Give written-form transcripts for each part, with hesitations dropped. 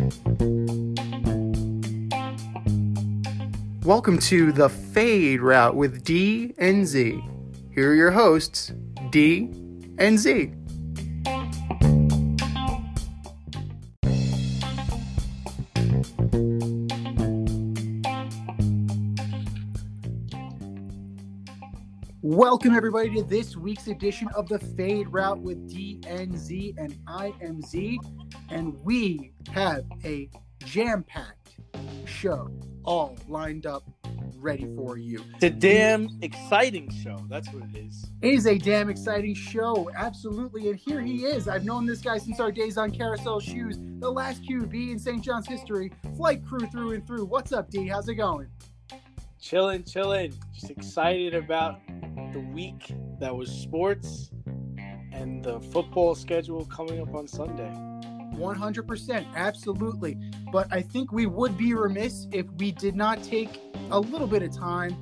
Welcome to the Fade Route with D and Z. Here are your hosts, D and Z. Welcome everybody to this week's edition of the Fade Route with D and Z, and I am Z, and we have a jam-packed show all lined up, ready for you. It's a damn exciting show. That's what it is. It is a damn exciting show, absolutely. And here he is. I've known this guy since our days on Carousel Shoes, the last QB in St. John's history, flight crew through and through. What's up, D? How's it going? Chilling. Just excited about the week that was sports and the football schedule coming up on Sunday. 100%, absolutely. But I think we would be remiss if we did not take a little bit of time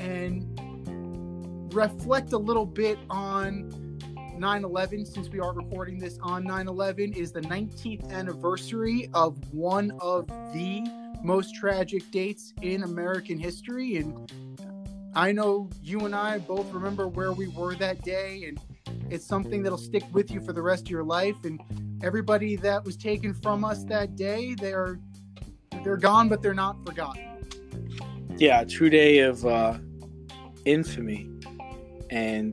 and reflect a little bit on 9/11, since we are recording this on 9/11. Is the 19th anniversary of one of the most tragic dates in American history. And I know you and I both remember where we were that day, and it's something that'll stick with you for the rest of your life. And everybody that was taken from us that day, they're gone, but they're not forgotten. Yeah, a true day of infamy. And,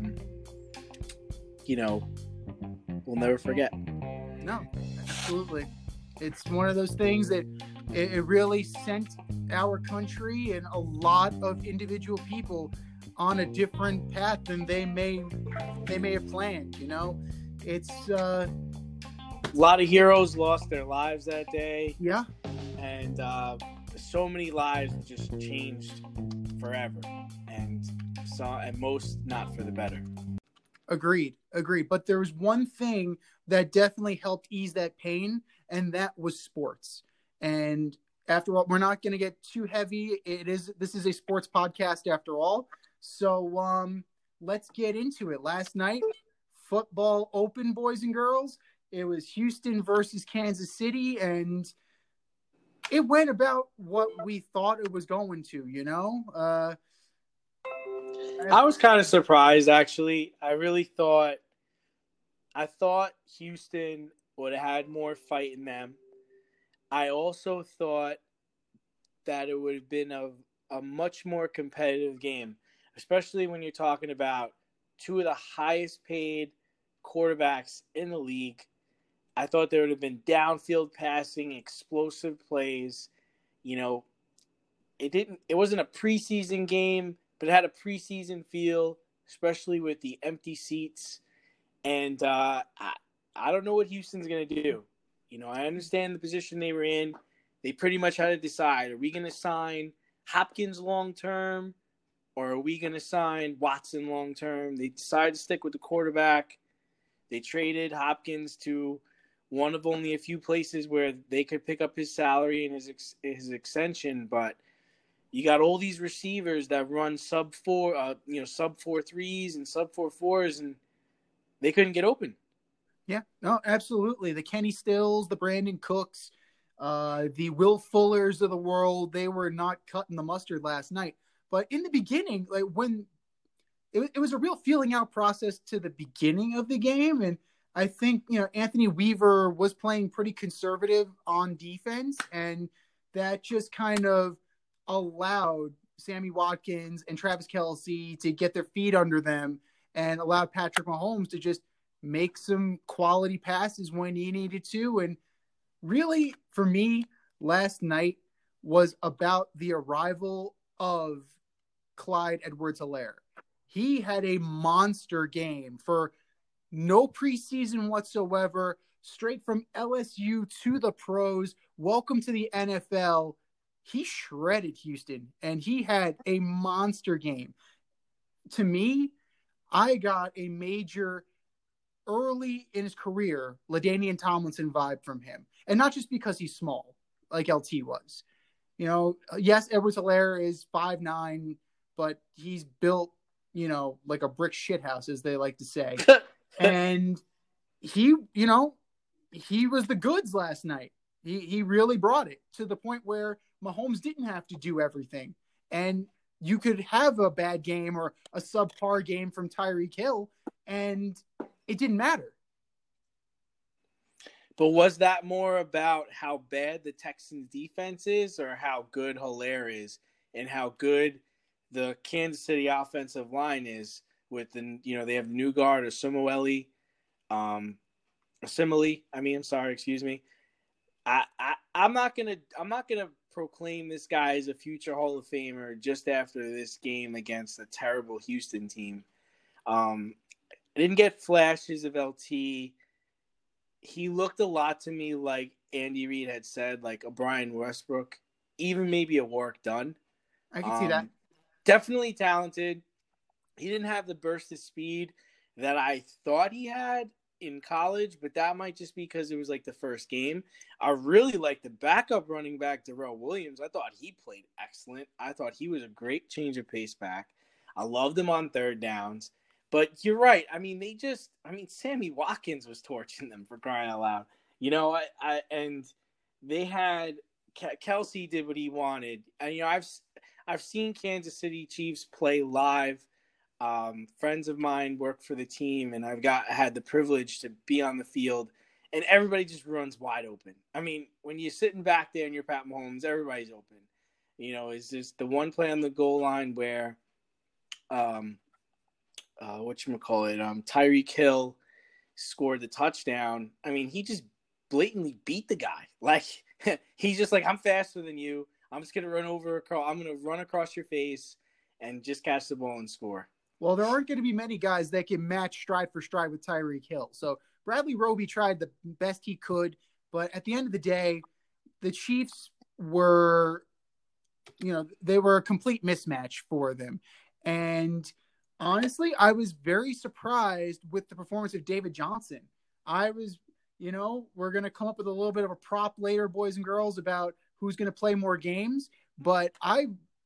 we'll never forget. No, absolutely. It's one of those things that it really sent our country and a lot of individual people on a different path than they may have planned. It's a lot of heroes lost their lives that day. Yeah. And so many lives just changed forever, and most not for the better. Agreed. But there was one thing that definitely helped ease that pain, and that was sports. And after all, we're not going to get too heavy. This is a sports podcast after all. So let's get into it. Last night, football open, boys and girls. It was Houston versus Kansas City, and it went about what we thought it was going to, I was kind of surprised, actually. I thought Houston would have had more fight in them. I also thought that it would have been a much more competitive game, especially when you're talking about two of the highest paid quarterbacks in the league. I thought there would have been downfield passing, explosive plays. It wasn't a preseason game, but it had a preseason feel, especially with the empty seats. And I don't know what Houston's going to do. I understand the position they were in. They pretty much had to decide, are we going to sign Hopkins long-term, or are we going to sign Watson long-term? They decided to stick with the quarterback. They traded Hopkins to one of only a few places where they could pick up his salary and his extension. But you got all these receivers that run sub 4 threes and sub 4 fours, and they couldn't get open. Yeah, no, absolutely. The Kenny Stills, the Brandon Cooks, the Will Fullers of the world, they were not cutting the mustard last night. But in the beginning, like when it was a real feeling out process to the beginning of the game. And I think, Anthony Weaver was playing pretty conservative on defense, and that just kind of allowed Sammy Watkins and Travis Kelce to get their feet under them and allowed Patrick Mahomes to just make some quality passes when he needed to. And really, for me, last night was about the arrival of Clyde Edwards-Helaire. He had a monster game for no preseason whatsoever, straight from LSU to the pros. Welcome to the NFL. He shredded Houston, and he had a monster game. To me, I got a major early in his career LaDainian Tomlinson vibe from him. And not just because he's small, like LT was. Yes, Edwards-Helaire is 5'9", but he's built, like a brick shithouse, as they like to say. And he was the goods last night. He really brought it to the point where Mahomes didn't have to do everything. And you could have a bad game or a subpar game from Tyreek Hill, and it didn't matter. But was that more about how bad the Texans defense is or how good Hilaire is and how good the Kansas City offensive line is with they have new guard or Simile, excuse me. I'm not gonna proclaim this guy as a future Hall of Famer just after this game against a terrible Houston team. I didn't get flashes of LT. He looked a lot to me like Andy Reid had said, like a Brian Westbrook, even maybe a Warrick Dunn. I can see that. Definitely talented. He didn't have the burst of speed that I thought he had in college, but that might just be because it was like the first game. I really like the backup running back, Darrell Williams. I thought he played excellent. I thought he was a great change of pace back. I loved him on third downs. But you're right. I mean, Sammy Watkins was torching them, for crying out loud. And they had Kelsey did what he wanted. And I've seen Kansas City Chiefs play live. Friends of mine work for the team, and I had the privilege to be on the field, and everybody just runs wide open. I mean, when you're sitting back there and you're Pat Mahomes, everybody's open. It's just the one play on the goal line where, Tyreek Hill scored the touchdown. I mean, he just blatantly beat the guy. Like, he's just like, I'm faster than you. I'm just going to I'm going to run across your face and just catch the ball and score. Well, there aren't going to be many guys that can match stride for stride with Tyreek Hill. So Bradley Roby tried the best he could, but at the end of the day, the Chiefs were, they were a complete mismatch for them. And honestly, I was very surprised with the performance of David Johnson. I was, we're going to come up with a little bit of a prop later, boys and girls, about who's going to play more games. But I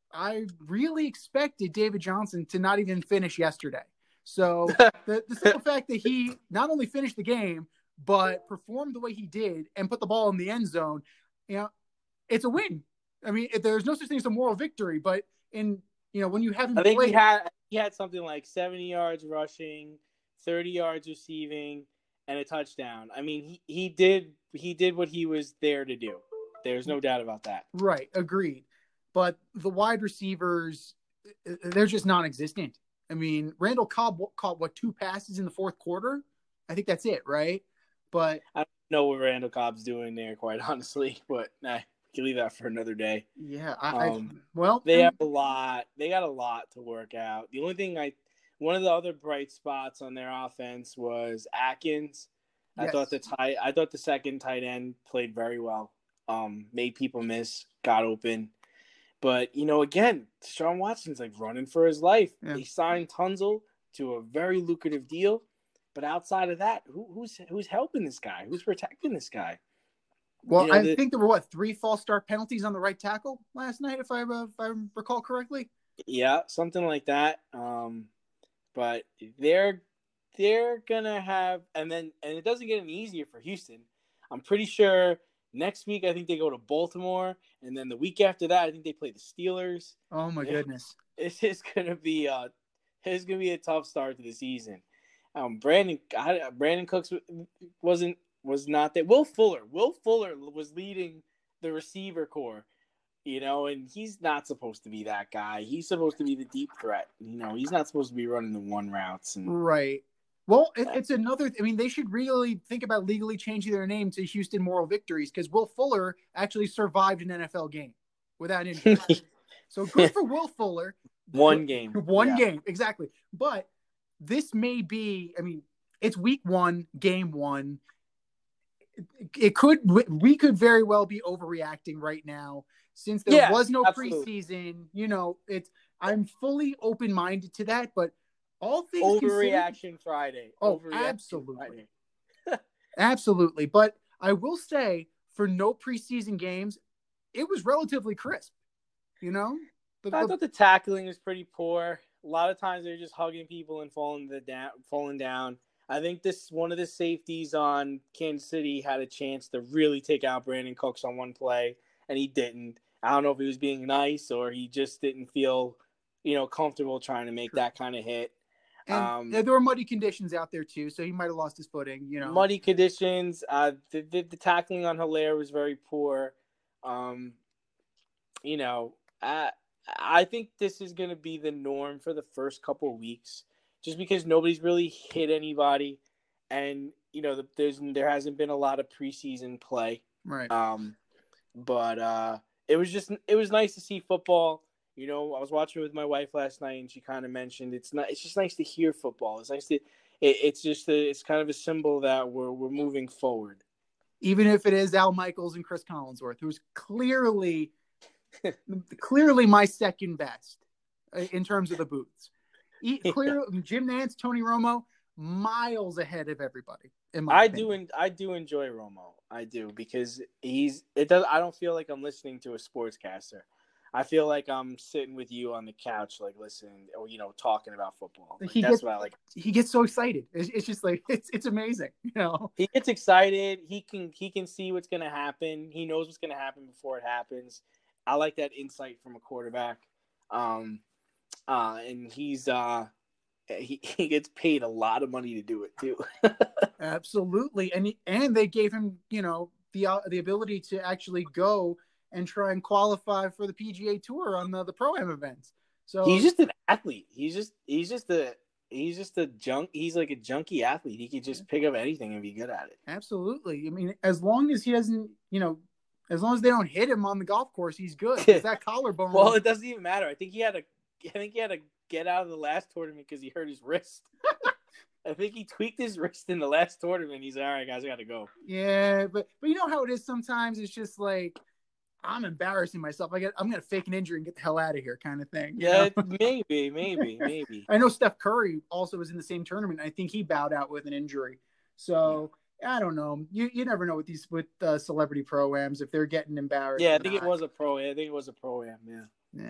really expected David Johnson to not even finish yesterday. So the simple fact that he not only finished the game, but performed the way he did and put the ball in the end zone, it's a win. I mean, there's no such thing as a moral victory, but when you haven't played, he had something like 70 yards rushing, 30 yards receiving, and a touchdown. I mean, he did what he was there to do. There's no doubt about that. Right, agreed. But the wide receivers, they're just non-existent. I mean, Randall Cobb caught 2 passes in the fourth quarter? I think that's it, right? But I don't know what Randall Cobb's doing there, quite honestly. But we can leave that for another day. Yeah, they have a lot. They got a lot to work out. The only thing one of the other bright spots on their offense was Atkins. Yes. I thought the second tight end played very well. Made people miss, got open. But, again, Deshaun Watson's like running for his life. Yeah. They signed Tunzel to a very lucrative deal. But outside of that, who's helping this guy? Who's protecting this guy? Well, I think there were 3 false start penalties on the right tackle last night, if I recall correctly. Yeah, something like that. But they're gonna have, and it doesn't get any easier for Houston. I'm pretty sure next week I think they go to Baltimore, and then the week after that I think they play the Steelers. Oh my goodness! It's just gonna be a tough start to the season. Brandon Cooks was not there. Will Fuller was leading the receiver core, and he's not supposed to be that guy. He's supposed to be the deep threat. He's not supposed to be running the one routes. Right. Well, it's another. I mean, they should really think about legally changing their name to Houston Moral Victories, because Will Fuller actually survived an NFL game without injury. So good for Will Fuller. One game, exactly. But this may be. I mean, it's week 1, game 1. We could very well be overreacting right now, since there was no preseason. I'm fully open-minded to that, but all things overreaction Friday. Oh, absolutely. Absolutely. But I will say, for no preseason games, it was relatively crisp. I thought the tackling was pretty poor. A lot of times they're just hugging people and falling down. I think this one of the safeties on Kansas City had a chance to really take out Brandon Cooks on one play, and he didn't. I don't know if he was being nice or he just didn't feel, comfortable trying to make that kind of hit. And there were muddy conditions out there too, so he might have lost his footing. Muddy conditions. The tackling on Hilaire was very poor. I think this is going to be the norm for the first couple of weeks, just because nobody's really hit anybody, and there hasn't been a lot of preseason play. Right. But it was nice to see football. I was watching it with my wife last night, and she kind of mentioned it's just nice to hear football. It's nice to. It's kind of a symbol that we're moving forward. Even if it is Al Michaels and Chris Collinsworth, who's clearly my second best in terms of the booths. Jim Nantz, Tony Romo, miles ahead of everybody. I do enjoy Romo. I do, because I don't feel like I'm listening to a sportscaster. I feel like I'm sitting with you on the couch, like listening, or talking about football. That's what I like. He gets so excited. It's just like it's amazing. He gets excited. He can see what's going to happen. He knows what's going to happen before it happens. I like that insight from a quarterback. And he's he gets paid a lot of money to do it too. Absolutely, and they gave him the ability to actually go and try and qualify for the PGA Tour on the Pro-Am events. So he's just an athlete. He's like a junkie athlete. He could just pick up anything and be good at it. Absolutely. I mean, as long as he doesn't, as long as they don't hit him on the golf course, he's good. That collarbone. Well, it doesn't even matter. I think he had to get out of the last tournament because he hurt his wrist. I think he tweaked his wrist in the last tournament. He's like, all right, guys, I got to go. Yeah, but you know how it is sometimes. It's just like, I'm embarrassing myself. I'm going to fake an injury and get the hell out of here kind of thing. Yeah, maybe. I know Steph Curry also was in the same tournament. I think he bowed out with an injury. So I don't know. You never know with celebrity pro-ams if they're getting embarrassed. Yeah, I think it was a pro-am. Yeah.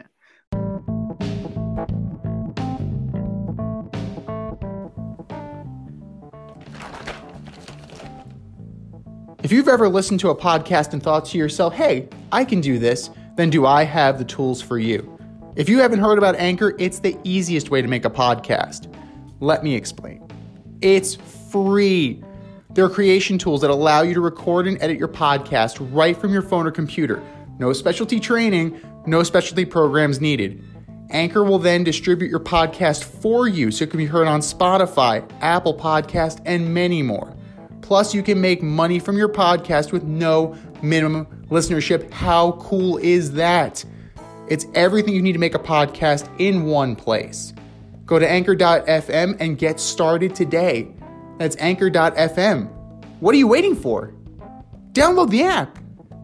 If you've ever listened to a podcast and thought to yourself, hey, I can do this, then do I have the tools for you? If you haven't heard about Anchor, it's the easiest way to make a podcast. Let me explain. It's free. There are creation tools that allow you to record and edit your podcast right from your phone or computer. No specialty training, no specialty programs needed. Anchor will then distribute your podcast for you so it can be heard on Spotify, Apple Podcast, and many more. Plus, you can make money from your podcast with no minimum listenership. How cool is that? It's everything you need to make a podcast in one place. Go to anchor.fm and get started today. That's anchor.fm. What are you waiting for? Download the app.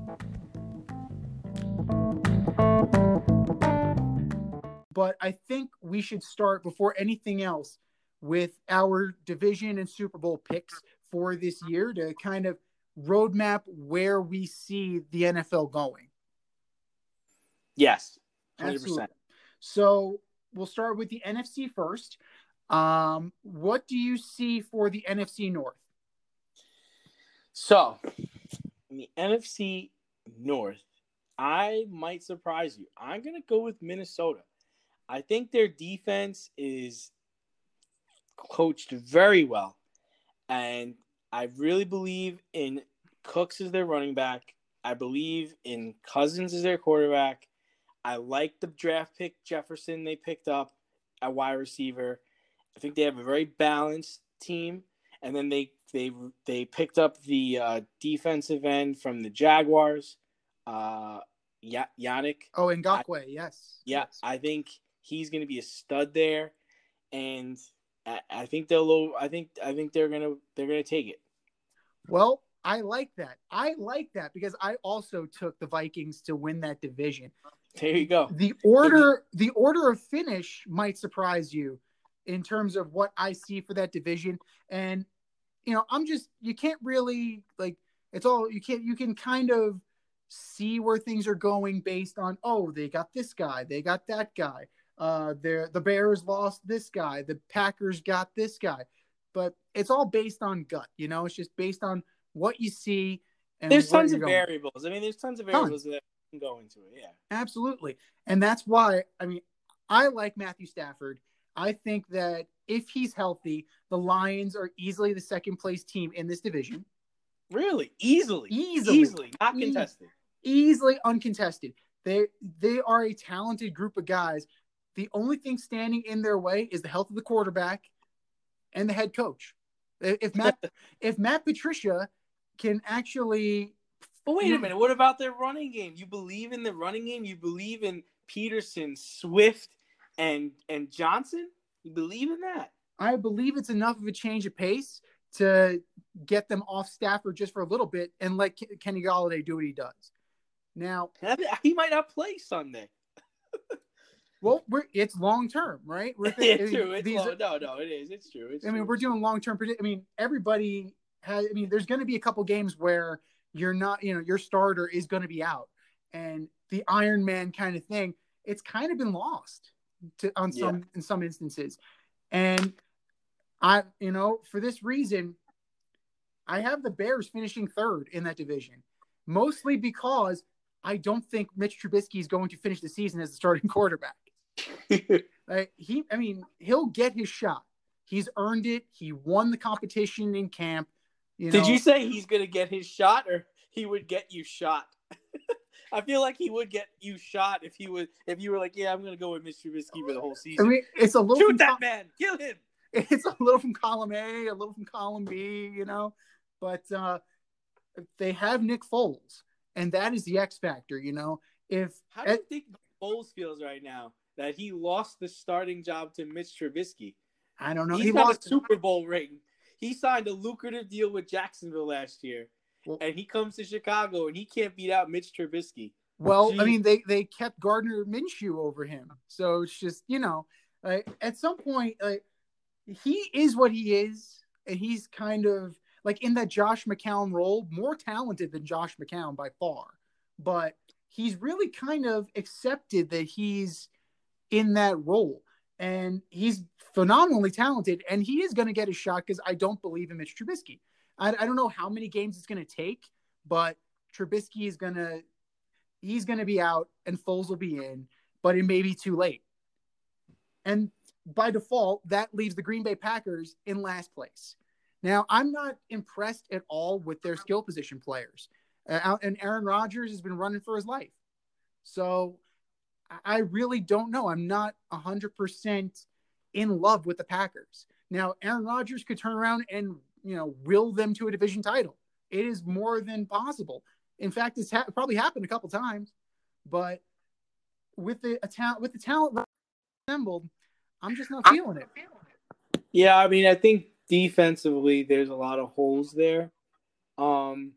But I think we should start before anything else with our division and Super Bowl picks for this year to kind of roadmap where we see the NFL going. Yes, 100%. Absolutely. So we'll start with the NFC first. What do you see for the NFC North? So, in the NFC North, I might surprise you. I'm going to go with Minnesota. I think their defense is coached very well. And I really believe in Cooks as their running back. I believe in Cousins as their quarterback. I like the draft pick Jefferson they picked up at wide receiver. I think they have a very balanced team. And then they picked up the defensive end from the Jaguars, Yannick. Oh, Ngakoue, yes. Yeah, yes. I think he's going to be a stud there, and I think they're gonna take it. Well, I like that. Because I also took the Vikings to win that division. There you go. The order of finish might surprise you in terms of what I see for that division. And you can't really you can kind of see where things are going based on, they got this guy, they got that guy. The Bears lost this guy. The Packers got this guy. but it's all based on gut. It's just based on what you see and There's where tons you're of going. variables. I mean, there's tons of variables that can go into it. Yeah, absolutely. And that's why, I like Matthew Stafford. I think that if he's healthy, the Lions are easily the second place team in this division. Really? Easily, not contested. Easily uncontested. They are a talented group of guys. The only thing standing in their way is the health of the quarterback and the head coach. If Matt Patricia can actually. But wait a minute. What about their running game? You believe in the running game? You believe in Peterson, Swift, and Johnson? You believe in that? I believe it's enough of a change of pace to get them off Stafford just for a little bit and let Kenny Golladay do what he does. Now, he might not play Sunday. Well, it's long term, right? It's true. It is. It's true. We're doing long term. Everybody has. There's going to be a couple games where you're not. Your starter is going to be out, and the Iron Man kind of thing. It's kind of been lost in some instances, and for this reason, I have the Bears finishing third in that division, mostly because I don't think Mitch Trubisky is going to finish the season as the starting quarterback. He'll get his shot. He's earned it. He won the competition in camp. Did you say he's going to get his shot, or he would get you shot? I feel like he would get you shot if you were like, yeah, I'm going to go with Mitch Trubisky for the whole season. It's a little shoot that man, kill him. It's a little from column A, a little from column B, but they have Nick Foles, and that is the X factor. How do you think Foles feels right now that he lost the starting job to Mitch Trubisky? I don't know. He lost a Super Bowl ring. He signed a lucrative deal with Jacksonville last year, and he comes to Chicago, and he can't beat out Mitch Trubisky. Well, they kept Gardner Minshew over him, so it's just at some point, he is what he is, and he's kind of like in that Josh McCown role, more talented than Josh McCown by far, but he's really kind of accepted that he's in that role, and he's phenomenally talented, and he is going to get a shot because I don't believe in Mitch Trubisky. I don't know how many games it's going to take, but Trubisky he's going to be out and Foles will be in, but it may be too late. And by default, that leaves the Green Bay Packers in last place. Now, I'm not impressed at all with their skill position players. And Aaron Rodgers has been running for his life. So I really don't know. I'm not 100% in love with the Packers. Now, Aaron Rodgers could turn around and, will them to a division title. It is more than possible. In fact, it's probably happened a couple times. But with the talent assembled, I'm just not feeling it. Yeah, I think defensively there's a lot of holes there. I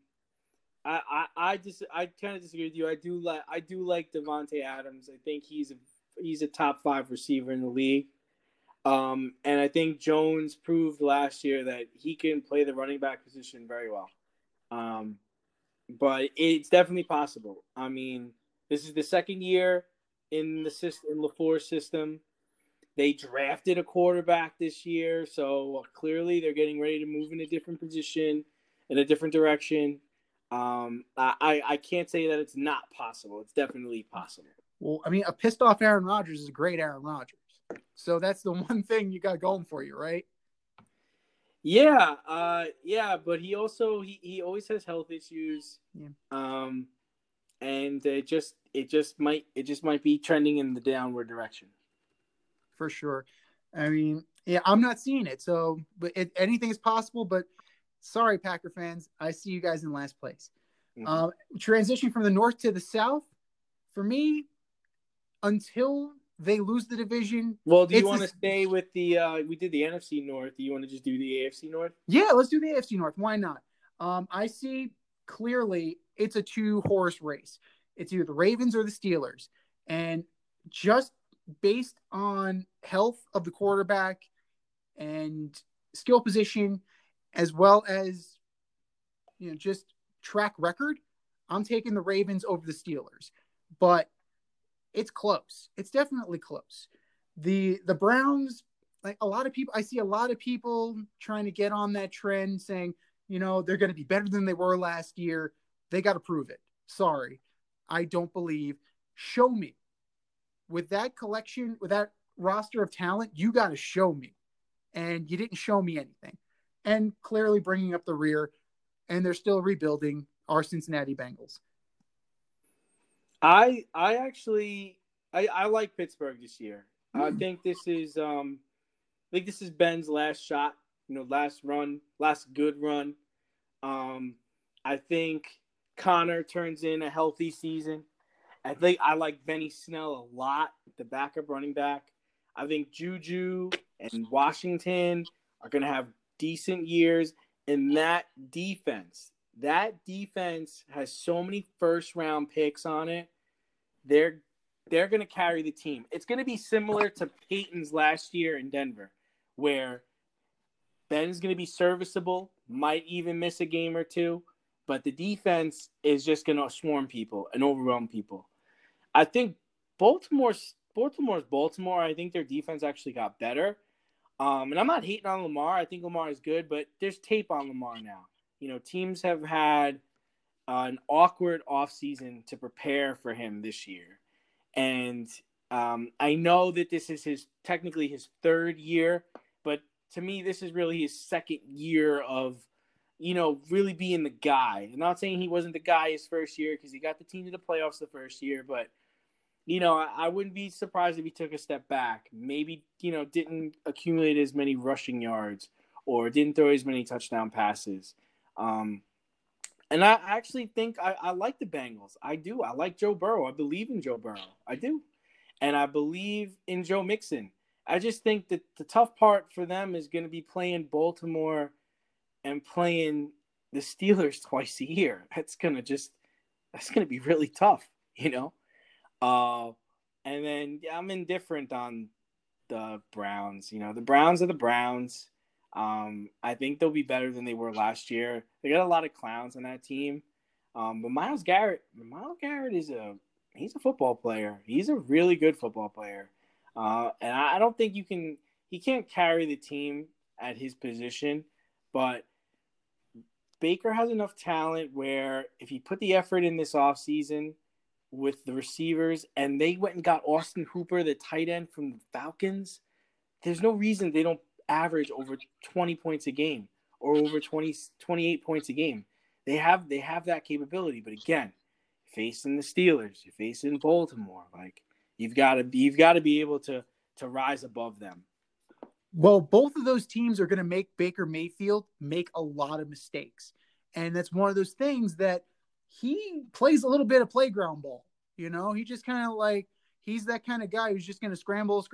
kind of disagree with you. I do like Davante Adams. I think he's a top 5 receiver in the league. And I think Jones proved last year that he can play the running back position very well. But it's definitely possible. This is the second year in LaFleur's system. They drafted a quarterback this year, so clearly they're getting ready to move in a different position, in a different direction. I can't say that it's not possible. It's definitely possible. Well, a pissed off Aaron Rodgers is a great Aaron Rodgers. So that's the one thing you got going for you, right? Yeah, but he also he always has health issues. Yeah. And it just might be trending in the downward direction. For sure. I'm not seeing it. So, but anything is possible. But sorry, Packer fans, I see you guys in last place. Mm-hmm. Transition from the north to the south, for me, until they lose the division. Well, do you want to stay with the? We did the NFC North. Do you want to just do the AFC North? Yeah, let's do the AFC North. Why not? I see clearly it's a 2-horse race. It's either the Ravens or the Steelers, and just based on health of the quarterback and skill position, as well as just track record, I'm taking the Ravens over the Steelers. But it's close. It's definitely close. The Browns, like a lot of people, I see a lot of people trying to get on that trend saying, they're going to be better than they were last year. They got to prove it. Sorry. I don't believe. Show me. With that collection, with that roster of talent, you got to show me. And you didn't show me anything. And clearly bringing up the rear, and they're still rebuilding our Cincinnati Bengals. I actually like Pittsburgh this year. I think this is Ben's last shot, last good run. I think Connor turns in a healthy season. I like Benny Snell a lot, the backup running back. I think Juju and Washington are going to have decent years. And that defense has so many first-round picks on it. They're going to carry the team. It's going to be similar to Peyton's last year in Denver, where Ben's going to be serviceable, might even miss a game or two, but the defense is just going to swarm people and overwhelm people. I think Baltimore's Baltimore. I think their defense actually got better. And I'm not hating on Lamar. I think Lamar is good, but there's tape on Lamar now. Teams have had an awkward offseason to prepare for him this year. And I know that this is technically his third year, but to me, this is really his second year of, really being the guy. I'm not saying he wasn't the guy his first year because he got the team to the playoffs the first year, but, I wouldn't be surprised if he took a step back. Maybe, didn't accumulate as many rushing yards or didn't throw as many touchdown passes. And I actually think I like the Bengals. I do. I like Joe Burrow. I believe in Joe Burrow. I do. And I believe in Joe Mixon. I just think that the tough part for them is going to be playing Baltimore and playing the Steelers twice a year. That's going to be really tough, And then I'm indifferent on the Browns. The Browns are the Browns. I think they'll be better than they were last year. They got a lot of clowns on that team. But Myles Garrett he's a football player. He's a really good football player. And I don't think he can't carry the team at his position, but Baker has enough talent where if he put the effort in this offseason with the receivers and they went and got Austin Hooper, the tight end from the Falcons, there's no reason they don't average over 20 points a game or over 28 points a game. They have that capability. But again, facing the Steelers, you're facing Baltimore, like you've got to be able to rise above them. Well, both of those teams are going to make Baker Mayfield make a lot of mistakes. And that's one of those things that he plays a little bit of playground ball. He just kind of he's that kind of guy who's just going to scramble.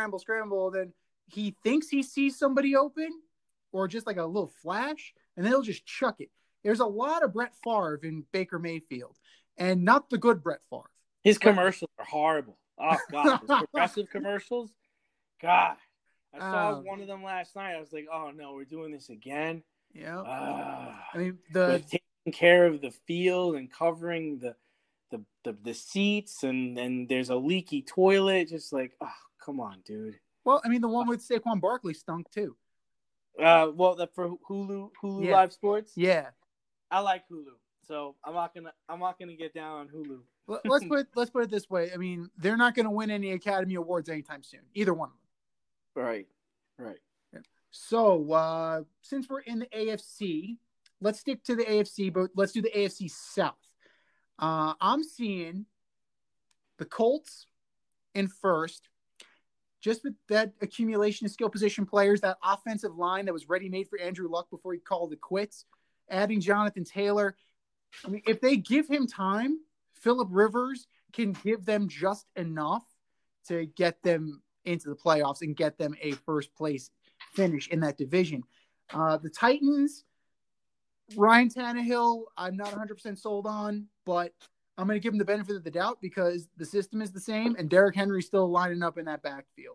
Then he thinks he sees somebody open or just like a little flash, and then he'll just chuck it. There's a lot of Brett Favre in Baker Mayfield, and not the good Brett Favre. His commercials are horrible. Oh, God. His progressive commercials? God. I saw one of them last night. I was like, oh, no, we're doing this again? Yeah. I mean, taking care of the field and covering the seats, and there's a leaky toilet. Just like, oh, come on, dude. Well, I mean, the one with Saquon Barkley stunk too. That for Hulu yeah. Live Sports. Yeah, I like Hulu, so I'm not gonna get down on Hulu. let's put it this way. I mean, they're not gonna win any Academy Awards anytime soon. Either one of them. Right. Yeah. So since we're in the AFC, let's stick to the AFC, but let's do the AFC South. I'm seeing the Colts in first. Just with that accumulation of skill position players, that offensive line that was ready-made for Andrew Luck before he called it quits, adding Jonathan Taylor. I mean, if they give him time, Phillip Rivers can give them just enough to get them into the playoffs and get them a first-place finish in that division. The Titans, Ryan Tannehill, I'm not 100% sold on, but I'm going to give him the benefit of the doubt because the system is the same and Derrick Henry's still lining up in that backfield.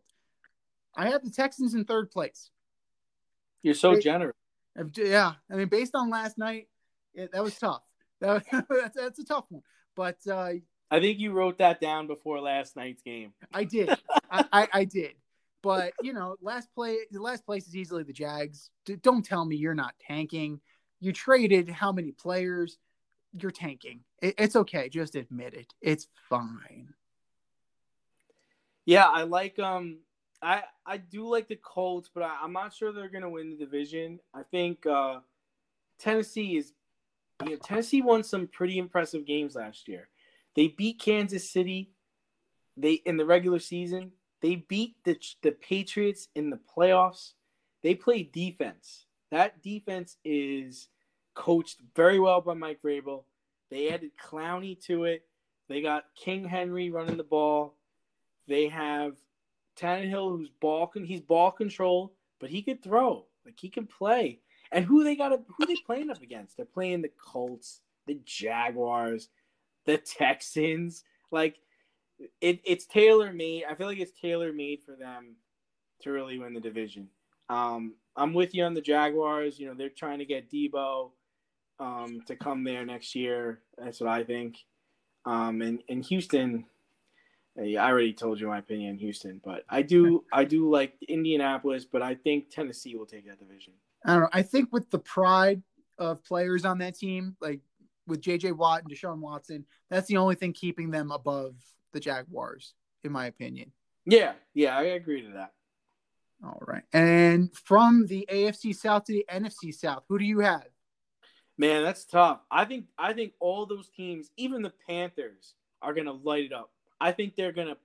I have the Texans in third place. You're so generous. Yeah. I mean, based on last night, that was tough. That's a tough one. But I think you wrote that down before last night's game. I did. I did. But the last place is easily the Jags. Don't tell me you're not tanking. You traded how many players? You're tanking. It's okay. Just admit it. It's fine. Yeah, I like I do like the Colts, but I'm not sure they're gonna win the division. I think Tennessee is Tennessee won some pretty impressive games last year. They beat Kansas City. They in the regular season. They beat the Patriots in the playoffs. They play defense. That defense is coached very well by Mike Vrabel. They added Clowney to it. They got King Henry running the ball. They have Tannehill, he's ball control, but he could throw. Like he can play. And who they playing up against? They're playing the Colts, the Jaguars, the Texans. Like it's tailor made. I feel like it's tailor made for them to really win the division. I'm with you on the Jaguars. They're trying to get Debo to come there next year. That's what I think. And Houston, I already told you my opinion on Houston, but I do like Indianapolis, but I think Tennessee will take that division. I don't know. I think with the pride of players on that team, like with J.J. Watt and Deshaun Watson, that's the only thing keeping them above the Jaguars, in my opinion. Yeah, I agree to that. All right. And from the AFC South to the NFC South, who do you have? Man, that's tough. I think all those teams, even the Panthers, are going to light it up. I think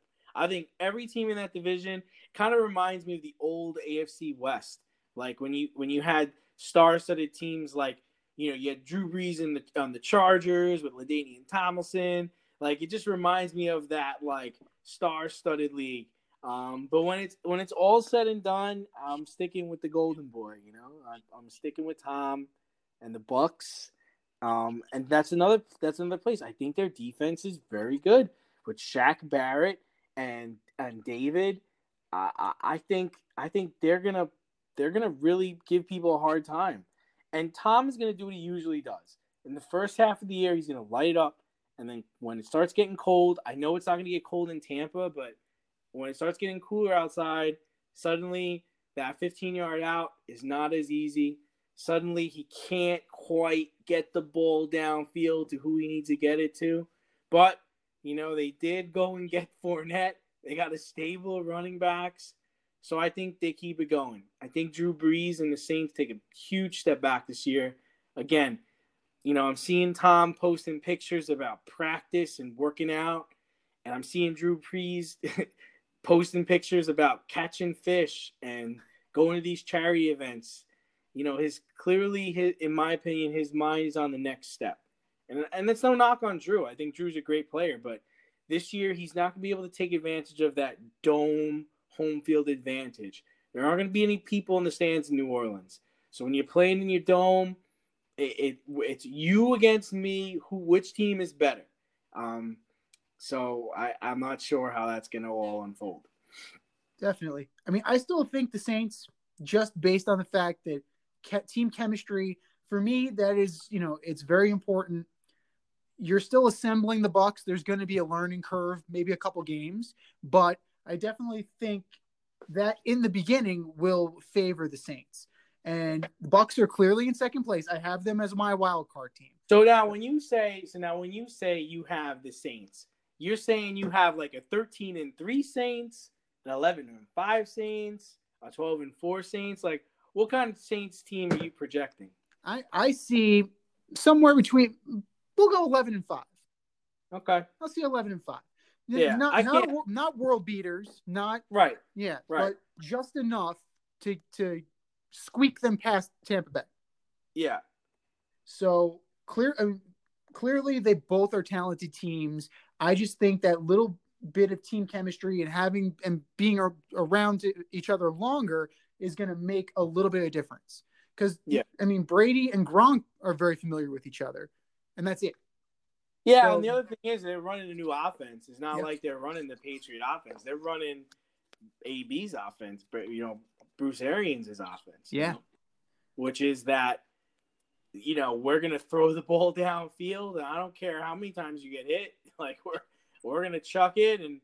every team in that division kind of reminds me of the old AFC West. Like when you had star-studded teams like, you had Drew Brees on the Chargers with LaDainian Tomlinson. Like it just reminds me of that like star-studded league. But when it's all said and done, I'm sticking with the Golden Boy. I'm sticking with Tom and the Bucks. And that's another place. I think their defense is very good with Shaq Barrett and David. I think they're gonna really give people a hard time. And Tom is gonna do what he usually does. In the first half of the year, he's gonna light it up. And then when it starts getting cold, I know it's not going to get cold in Tampa, but when it starts getting cooler outside, suddenly that 15-yard out is not as easy. Suddenly he can't quite get the ball downfield to who he needs to get it to. But, they did go and get Fournette. They got a stable of running backs. So I think they keep it going. I think Drew Brees and the Saints take a huge step back this year. Again, I'm seeing Tom posting pictures about practice and working out, and I'm seeing Drew Brees posting pictures about catching fish and going to these charity events. In my opinion, his mind is on the next step. And that's no knock on Drew. I think Drew's a great player, but this year he's not going to be able to take advantage of that dome home field advantage. There aren't going to be any people in the stands in New Orleans. So when you're playing in your dome, it's you against me. Which team is better? So I'm not sure how that's going to all unfold. Definitely. I mean, I still think the Saints, just based on the fact that team chemistry, for me, that is, it's very important. You're still assembling the Bucks. There's going to be a learning curve, maybe a couple games, but I definitely think that in the beginning will favor the Saints. And the Bucks are clearly in second place. I have them as my wild card team. So now when you say you have the Saints, you're saying you have like a 13-3 Saints, an 11-5 Saints, a 12-4 Saints. Like what kind of Saints team are you projecting? I see somewhere between. We'll go 11-5. Okay. I'll see 11-5. Yeah, not world beaters, not right. Yeah, right. But just enough to squeak them past Tampa Bay. Yeah. So clearly they both are talented teams. I just think that little bit of team chemistry and being around each other longer is going to make a little bit of difference. Because Brady and Gronk are very familiar with each other, and that's it. Yeah, and the other thing is they're running a new offense. It's not like they're running the Patriot offense. They're running AB's offense, but Bruce Arians' offense. Yeah. Which is that, we're gonna throw the ball downfield, and I don't care how many times you get hit. Like we're gonna chuck it,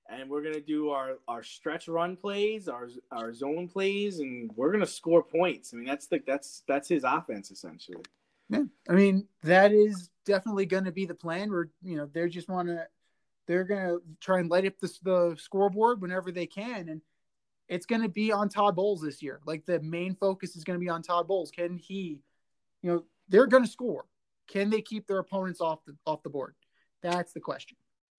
and we're gonna do our stretch run plays, our zone plays, and we're gonna score points. I mean, that's his offense essentially. Yeah, I mean that is definitely going to be the plan. Where they're gonna try and light up the scoreboard whenever they can, and it's going to be on Todd Bowles this year. Like the main focus is going to be on Todd Bowles. Can he, they're going to score. Can they keep their opponents off the board? That's the question.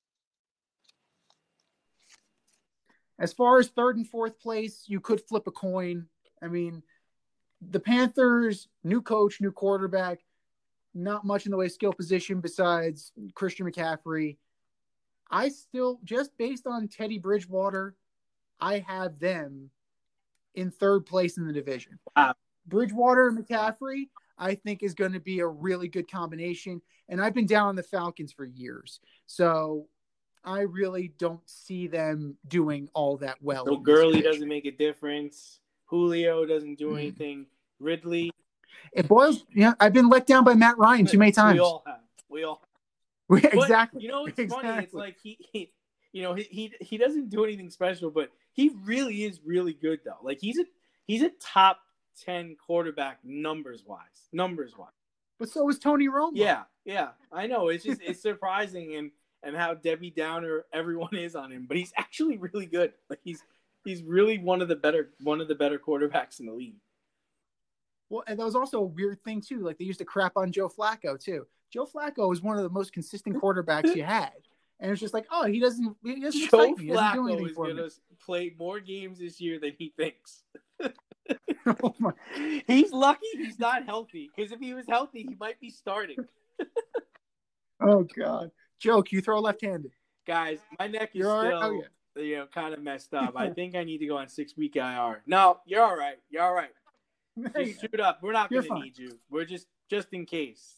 As far as third and fourth place, you could flip a coin. I mean, the Panthers, new coach, new quarterback, not much in the way of skill position besides Christian McCaffrey. I still, just based on Teddy Bridgewater, I have them in third place in the division. Bridgewater and McCaffrey, I think, is going to be a really good combination. And I've been down on the Falcons for years. So I really don't see them doing all that well. So Gurley doesn't make a difference. Julio doesn't do anything. Ridley. It boils. Yeah, I've been let down by Matt Ryan too many times. We all have. Exactly. But, it's funny. It's like he doesn't do anything special, but he really is really good though. Like he's a top 10 quarterback numbers wise. But so is Tony Romo. Yeah. I know. It's just it's surprising and how Debbie Downer everyone is on him, but he's actually really good. Like he's really one of the better quarterbacks in the league. Well, and that was also a weird thing too. Like they used to crap on Joe Flacco too. Joe Flacco was one of the most consistent quarterbacks you had. And it's just like, oh, he doesn't Joe Flacco is going to play more games this year than he thinks. He's lucky he's not healthy, because if he was healthy, he might be starting. Oh, God. Joe, can you throw left-handed? Guys, my neck is still kind of messed up. I think I need to go on 6-week IR. No, you're all right. Just shoot up. We're not going to need you. We're just in case.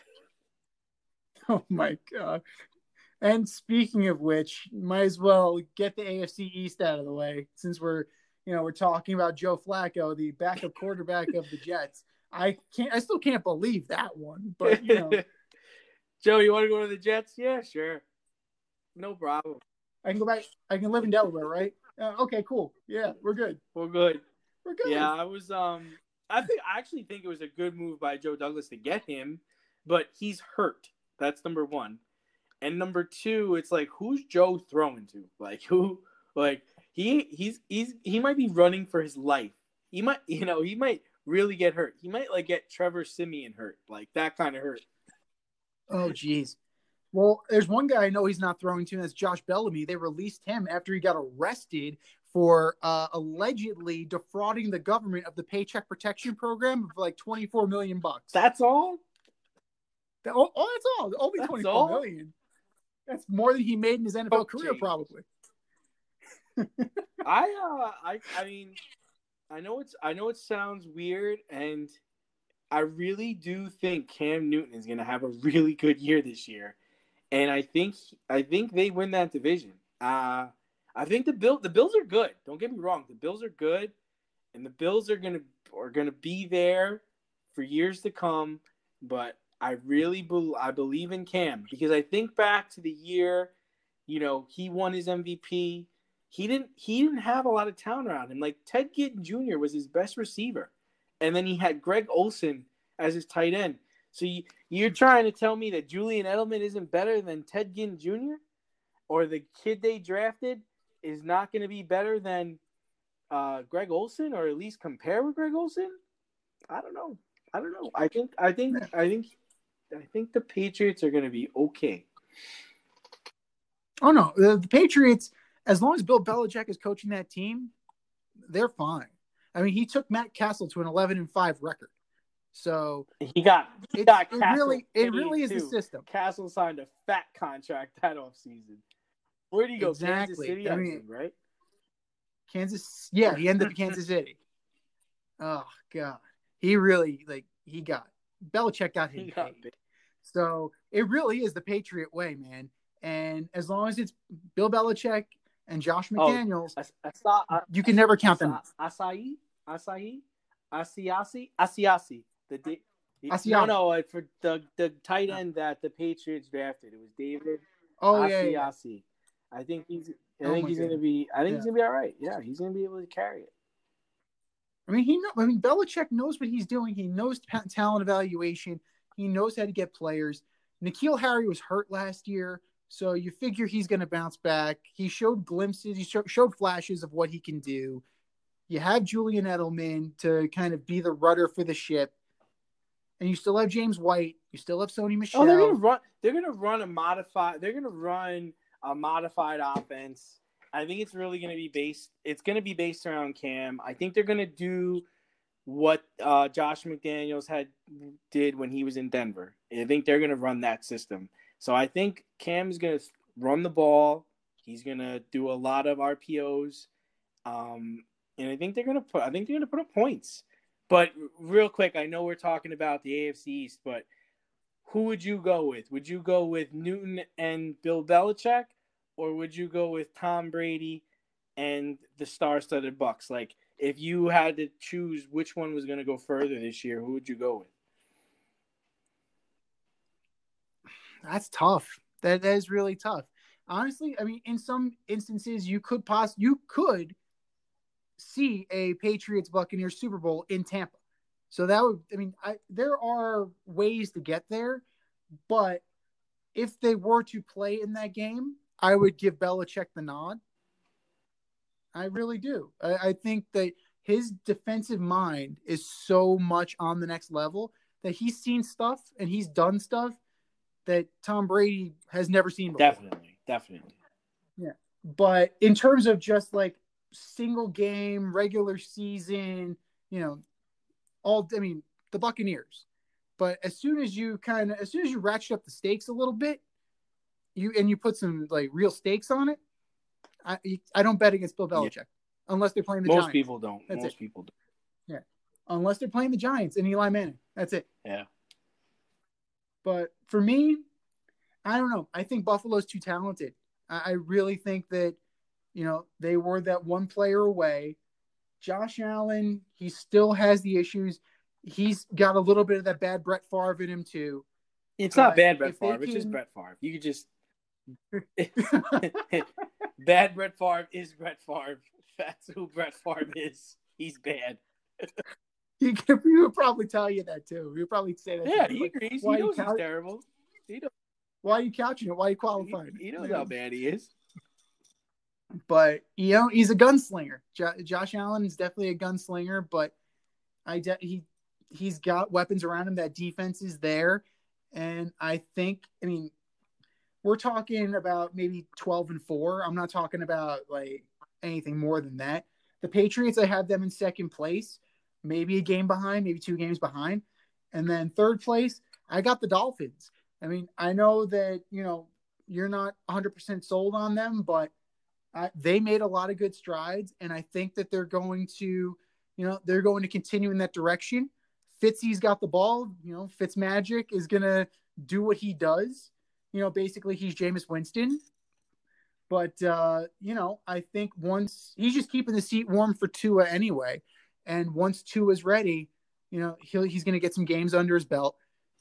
Oh, my God. And speaking of which, might as well get the AFC East out of the way, since we're talking about Joe Flacco, the backup quarterback of the Jets. I still can't believe that one, but Joe, you want to go to the Jets? Yeah, sure. No problem. I can go back. I can live in Delaware, right? Okay, cool. Yeah, we're good. We're good. Yeah, I was. I actually think it was a good move by Joe Douglas to get him, but he's hurt. That's number one. And number two, it's like, who's Joe throwing to? Like who? Like he might be running for his life. He might really get hurt. He might get Trevor Siemian hurt, like that kind of hurt. Oh, geez. Well, there's one guy I know he's not throwing to, and that's Josh Bellamy. They released him after he got arrested for allegedly defrauding the government of the Paycheck Protection Program of like $24 million. That's all? That's all. Only $24 million. That's more than he made in his NFL career, probably. I mean, I know it sounds weird, and I really do think Cam Newton is going to have a really good year this year, and I think they win that division. I think the Bills are good. Don't get me wrong, the Bills are good, and the Bills are gonna be there for years to come. But I really believe in Cam, because I think back to the year, he won his MVP. He didn't have a lot of talent around him. Like Ted Ginn Jr. was his best receiver, and then he had Greg Olsen as his tight end. So you're trying to tell me that Julian Edelman isn't better than Ted Ginn Jr., or the kid they drafted is not going to be better than Greg Olsen, or at least compare with Greg Olsen? I don't know. I think the Patriots are going to be okay. Oh no, the Patriots, as long as Bill Belichick is coaching that team, they're fine. I mean, he took Matt Castle to an 11-5 record. So it really is the system. Castle signed a fat contract that offseason. Where did he go? Exactly. Kansas City, right? Kansas. Yeah, he ended up in Kansas City. Oh God, Belichick got him paid. So it really is the Patriot way, man. And as long as it's Bill Belichick and Josh McDaniels, you can never count them. Asiasi. No, for the tight end that the Patriots drafted, it was David. Oh, Asiasi. I think he's. I Oh think my he's god. gonna be. I think Yeah. he's gonna be all right. Yeah, he's gonna be able to carry it. I mean, Belichick knows what he's doing. He knows talent evaluation. He knows how to get players. N'Keal Harry was hurt last year, so you figure he's going to bounce back. He showed glimpses. He showed flashes of what he can do. You have Julian Edelman to kind of be the rudder for the ship, and you still have James White. You still have Sony Oh, they're gonna Michel. run. They're gonna run a modified. They're gonna run a modified offense. I think it's really gonna be based. It's gonna be based around Cam. I think they're gonna do what Josh McDaniels did when he was in Denver. I think they're gonna run that system. So I think Cam's gonna run the ball. He's gonna do a lot of RPOs, and I think they're gonna put. I think they're gonna put up points. But real quick, I know we're talking about the AFC East, but who would you go with? Would you go with Newton and Bill Belichick, or would you go with Tom Brady and the star-studded Bucks? Like, if you had to choose which one was going to go further this year, who would you go with? That's tough. That is really tough. Honestly, I mean, in some instances, you could see a Patriots Buccaneers Super Bowl in Tampa. So that would, I mean, there are ways to get there, but if they were to play in that game, I would give Belichick the nod. I really do. I think that his defensive mind is so much on the next level that he's seen stuff and he's done stuff that Tom Brady has never seen before. Definitely. Yeah. But in terms of just like single game, regular season, the Buccaneers. But as soon as you ratchet up the stakes a little bit, you put some like real stakes on it, I don't bet against Bill Belichick unless they're playing the Giants. Most people don't. Yeah. Unless they're playing the Giants and Eli Manning. That's it. Yeah. But for me, I don't know. I think Buffalo's too talented. I really think that, they were that one player away. Josh Allen, he still has the issues. He's got a little bit of that bad Brett Favre in him too. It's not bad Brett Favre. It's just Brett Favre. You could just bad Brett Favre is Brett Favre. That's who Brett Favre is. He's bad. He would probably tell you that too. He would probably say that. Yeah, he agrees. He knows he's terrible. Why are you couching it? Why are you qualifying? He knows how bad he is. But he's a gunslinger. Josh Allen is definitely a gunslinger, but he's got weapons around him. That defense is there, and I think, we're talking about maybe 12-4. I'm not talking about like anything more than that. The Patriots, I have them in second place, maybe a game behind, maybe 2 games behind, and then third place, I got the Dolphins. I know that you're not 100% sold on them, but they made a lot of good strides, and I think that they're going to continue in that direction. Fitzy's got the ball. Fitzmagic is going to do what he does. Basically he's Jameis Winston. But, I think once he's just keeping the seat warm for Tua anyway. And once Tua is ready, he's going to get some games under his belt.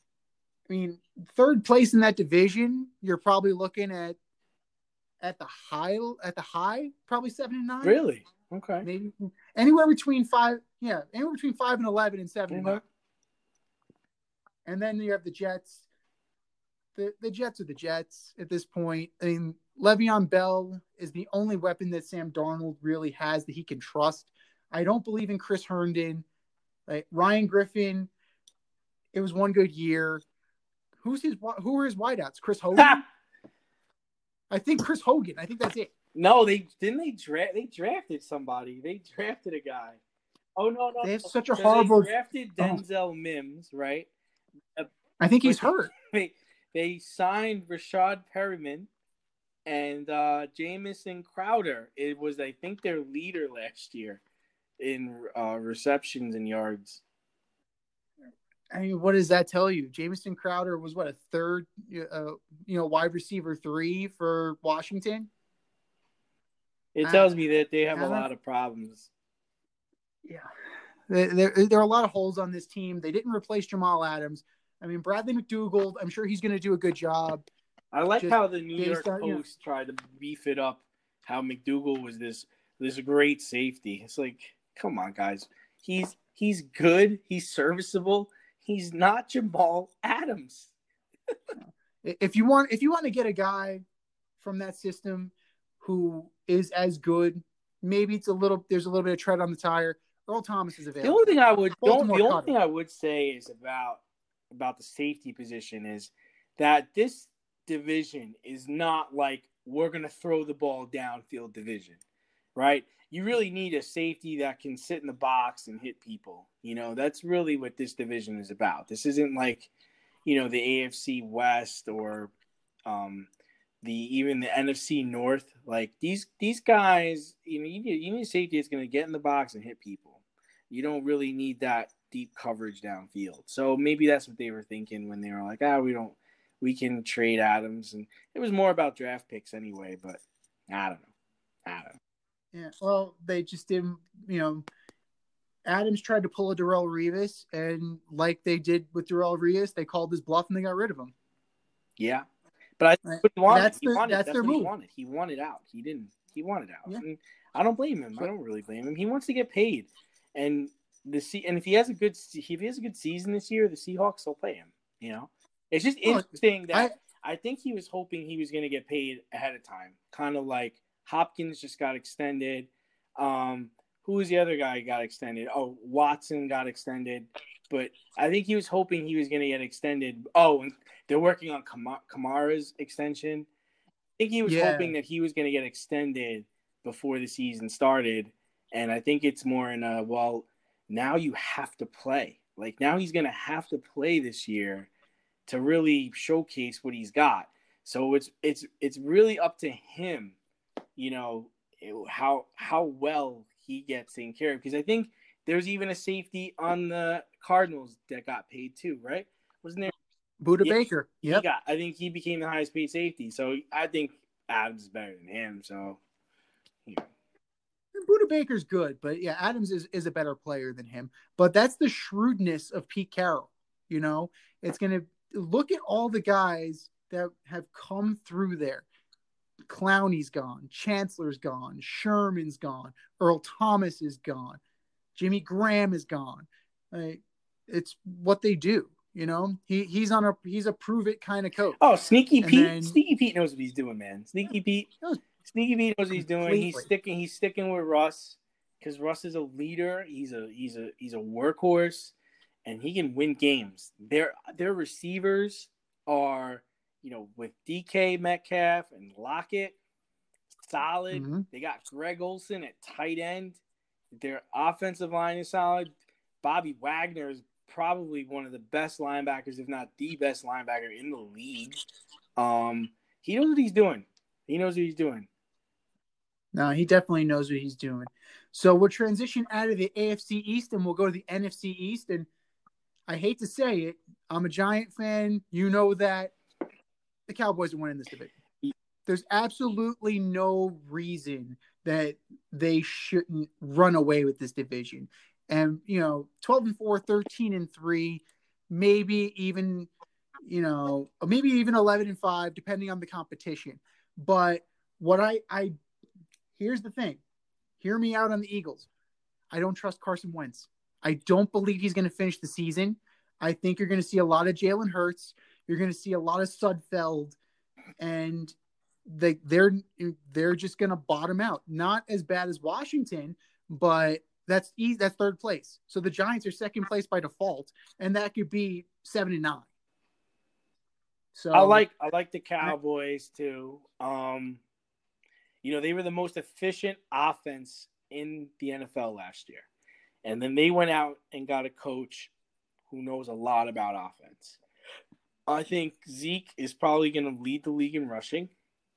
Third place in that division, you're probably looking at the high, probably 7-9. Really? Okay. Maybe anywhere between 5 and 11 and 7 and 9. And then you have the Jets. The Jets are the Jets at this point. Le'Veon Bell is the only weapon that Sam Darnold really has that he can trust. I don't believe in Chris Herndon. Like Ryan Griffin, it was one good year. Who are his wideouts? Chris Hogan? I think Chris Hogan. I think that's it. No, they drafted somebody. They drafted a guy. Oh no. They have such a horrible. They drafted Denzel Mims, right? I think he's hurt. They signed Rashad Perriman and Jamison Crowder. It was, I think, their leader last year in receptions and yards. What does that tell you? Jamison Crowder was a third, wide receiver 3 for Washington. It tells me that they have a lot of problems. Yeah, there are a lot of holes on this team. They didn't replace Jamal Adams. Bradley McDougald, I'm sure he's going to do a good job. I like just how the New based York on Post tried to beef it up. How McDougal was this great safety. It's like, come on, guys. He's good. He's serviceable. He's not Jamal Adams. if you want to get a guy from that system who is as good, maybe there's a little bit of tread on the tire. Earl Thomas is The available. only thing I would Baltimore the only cut him. thing I would say is about the safety position is that this division is not like we're gonna throw the ball downfield division, right? You really need a safety that can sit in the box and hit people. You know, that's really what this division is about. This isn't like, you know, the AFC West or even the NFC North. Like these guys, you know, you need a safety that's going to get in the box and hit people. You don't really need that deep coverage downfield. So maybe that's what they were thinking when they were like, we can trade Adams, and it was more about draft picks anyway. But I don't know. Yeah. Well, they just didn't. You know, Adams tried to pull a Darrelle Revis, and like they did with Darrelle Revis, they called his bluff and they got rid of him. Yeah, but I think Right. he wanted. That's their what move. he wanted. He wanted out. He didn't. He wanted out. Yeah. And I don't blame him. I don't really blame him. He wants to get paid, and if he has a good season this year, the Seahawks will pay him. You know, it's just interesting that I think he was hoping he was going to get paid ahead of time, kind of like Hopkins just got extended. Who was the other guy who got extended? Oh, Watson got extended. But I think he was hoping he was going to get extended. Oh, and they're working on Kamara's extension. I think he was hoping that he was going to get extended before the season started. And I think it's more in now you have to play. Like now he's going to have to play this year to really showcase what he's got. So it's really up to him, you know, how well he gets taken care of. Because I think there's even a safety on the Cardinals that got paid too, right? Wasn't there? Budda Baker. Yep. I think he became the highest paid safety. So I think Adams is better than him. So, you know. Budda Baker's good, but yeah, Adams is a better player than him. But that's the shrewdness of Pete Carroll. You know, it's going to look at all the guys that have come through there. Clowney's gone. Chancellor's gone. Sherman's gone. Earl Thomas is gone. Jimmy Graham is gone. It's what they do. You know, he's a prove it kind of coach. Oh, Sneaky Pete knows what he's doing, man. Sneaky Pete knows what he's doing. Completely. He's sticking with Russ because Russ is a leader. He's a workhorse, and he can win games. Their receivers are, you know, with DK Metcalf and Lockett, solid. Mm-hmm. They got Greg Olsen at tight end. Their offensive line is solid. Bobby Wagner is probably one of the best linebackers, if not the best linebacker in the league. He knows what he's doing. No, he definitely knows what he's doing. So we'll transition out of the AFC East and we'll go to the NFC East. And I hate to say it, I'm a Giant fan. You know that. The Cowboys are winning this division. There's absolutely no reason that they shouldn't run away with this division. And, you know, 12-4, 13-3, maybe even 11-5, depending on the competition. But here's the thing. Hear me out on the Eagles. I don't trust Carson Wentz. I don't believe he's going to finish the season. I think you're going to see a lot of Jalen Hurts. You're going to see a lot of Sudfeld, and they're just going to bottom out. Not as bad as Washington, but that's third place. So the Giants are second place by default, and that could be 7-9. So I like the Cowboys too. You know, they were the most efficient offense in the NFL last year, and then they went out and got a coach who knows a lot about offense. I think Zeke is probably going to lead the league in rushing.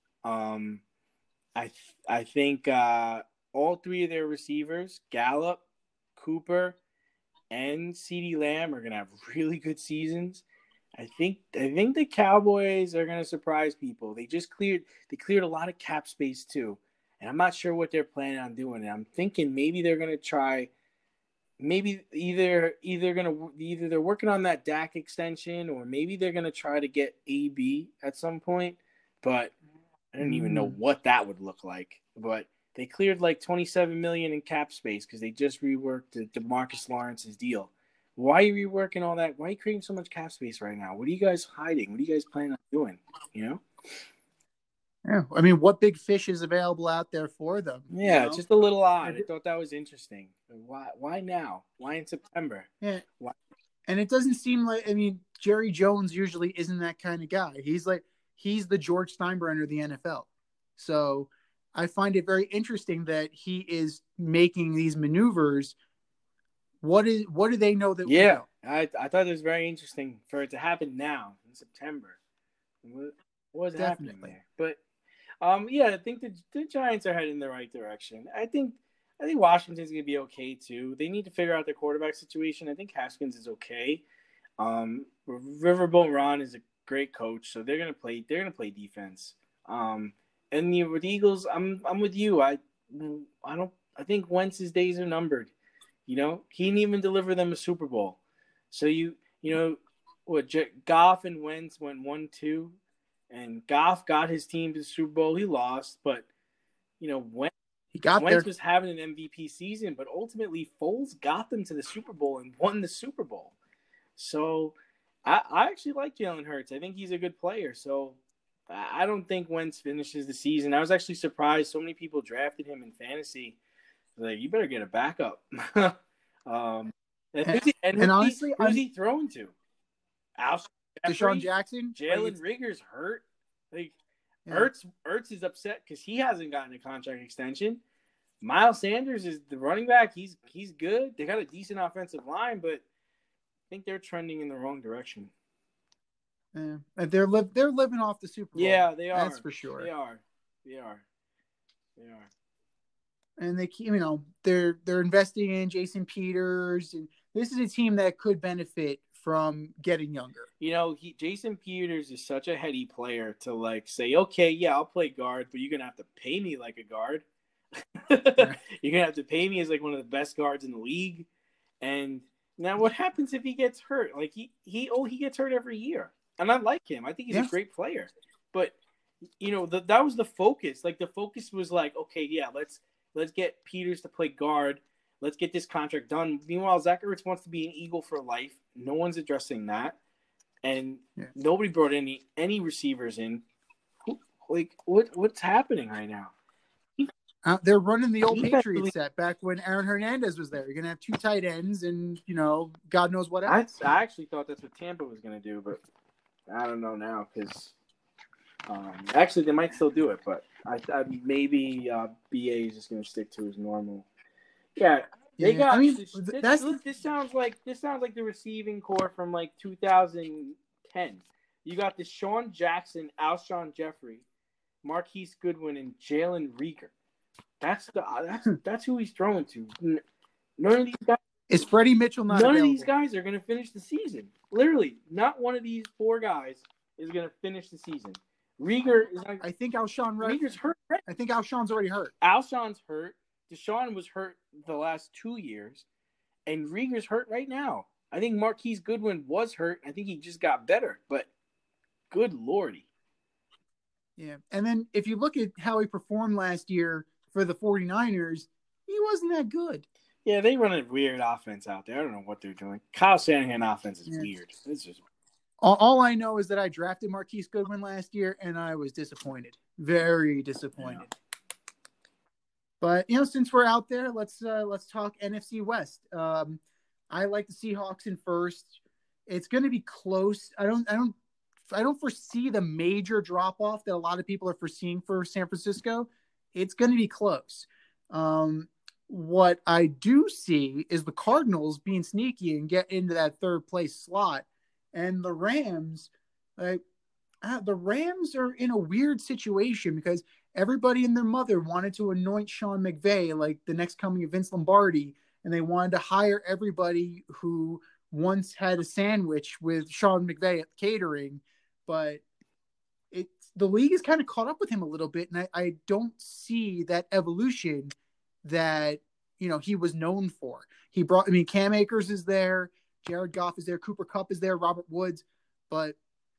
I think all three of their receivers, Gallup, Cooper, and CeeDee Lamb, are going to have really good seasons. I think the Cowboys are going to surprise people. They cleared a lot of cap space too, and I'm not sure what they're planning on doing. And I'm thinking maybe they're going to try maybe either they're working on that Dak extension, or maybe they're gonna try to get AB at some point. But I don't even know what that would look like. But they cleared like $27 million in cap space because they just reworked DeMarcus Lawrence's deal. Why are you reworking all that? Why are you creating so much cap space right now? What are you guys hiding? What are you guys planning on doing? You know? Yeah, I mean, what big fish is available out there for them? Yeah, you know? Just a little odd. I thought that was interesting. Why now? Why in September? Yeah. Why? And it doesn't seem like, I mean, Jerry Jones usually isn't that kind of guy. He's the George Steinbrenner of the NFL. So I find it very interesting that he is making these maneuvers. What do they know that we don't? I thought it was very interesting for it to happen now in September. What was happening there? But I think the Giants are heading in the right direction. I think Washington's gonna be okay too. They need to figure out their quarterback situation. I think Haskins is okay. Riverboat Ron is a great coach, so they're gonna play defense. And with the Eagles, I'm with you. I think Wentz's days are numbered. You know, he didn't even deliver them a Super Bowl. So Goff and Wentz went 1-2, and Goff got his team to the Super Bowl. He lost, but Wentz was having an MVP season, but ultimately Foles got them to the Super Bowl and won the Super Bowl. So I actually like Jalen Hurts. I think he's a good player. So I don't think Wentz finishes the season. I was actually surprised so many people drafted him in fantasy. Like, you better get a backup. Honestly, who's he throwing to? Deshaun Jackson? Jalen Rigger's hurt. Like, Ertz is upset because he hasn't gotten a contract extension. Miles Sanders is the running back. He's good. They got a decent offensive line, but I think they're trending in the wrong direction. Yeah, they're living off the Super Bowl. Yeah, they are. That's for sure. They are. And they keep, they're investing in Jason Peters, and this is a team that could benefit from getting younger. Jason Peters is such a heady player to say, okay, yeah, I'll play guard, but you're gonna have to pay me like a guard. Right. You're gonna have to pay me as one of the best guards in the league. And now, what happens if he gets hurt? Like he gets hurt every year, and I like him. I think he's a great player. But that was the focus. Like the focus was okay, yeah, let's get Peters to play guard. Let's get this contract done. Meanwhile, Zach Ertz wants to be an Eagle for life. No one's addressing that, and nobody brought any receivers in. What's happening right now? They're running the old Patriots set back when Aaron Hernandez was there. You're gonna have two tight ends, and God knows what else. I actually thought that's what Tampa was gonna do, but I don't know now because actually they might still do it, but I maybe BA is just gonna stick to his normal. Yeah, they got. This sounds like the receiving core from 2010. You got Deshaun Jackson, Alshon Jeffrey, Marquise Goodwin, and Jalen Reagor. That's who he's throwing to. None of these guys. Is Freddie Mitchell not available? None of these guys are going to finish the season. Literally, not one of these four guys is going to finish the season. Reagor is. I think Alshon. Reagor's hurt. Right? I think Alshon's already hurt. Alshon's hurt. Deshaun was hurt the last 2 years, and Reagor's hurt right now. I think Marquise Goodwin was hurt. I think he just got better, but good lordy. Yeah, and then if you look at how he performed last year for the 49ers, he wasn't that good. Yeah, they run a weird offense out there. I don't know what they're doing. Kyle Shanahan offense is weird. It's just all I know is that I drafted Marquise Goodwin last year, and I was disappointed. Very disappointed. Yeah. But since we're out there, let's talk NFC West. I like the Seahawks in first. It's going to be close. I don't foresee the major drop off that a lot of people are foreseeing for San Francisco. It's going to be close. What I do see is the Cardinals being sneaky and get into that third place slot, and the Rams. The Rams are in a weird situation because everybody and their mother wanted to anoint Sean McVay like the next coming of Vince Lombardi, and they wanted to hire everybody who once had a sandwich with Sean McVay at catering, but the league is kind of caught up with him a little bit, and I don't see that evolution that he was known for. Cam Akers is there, Jared Goff is there, Cooper Kupp is there, Robert Woods, but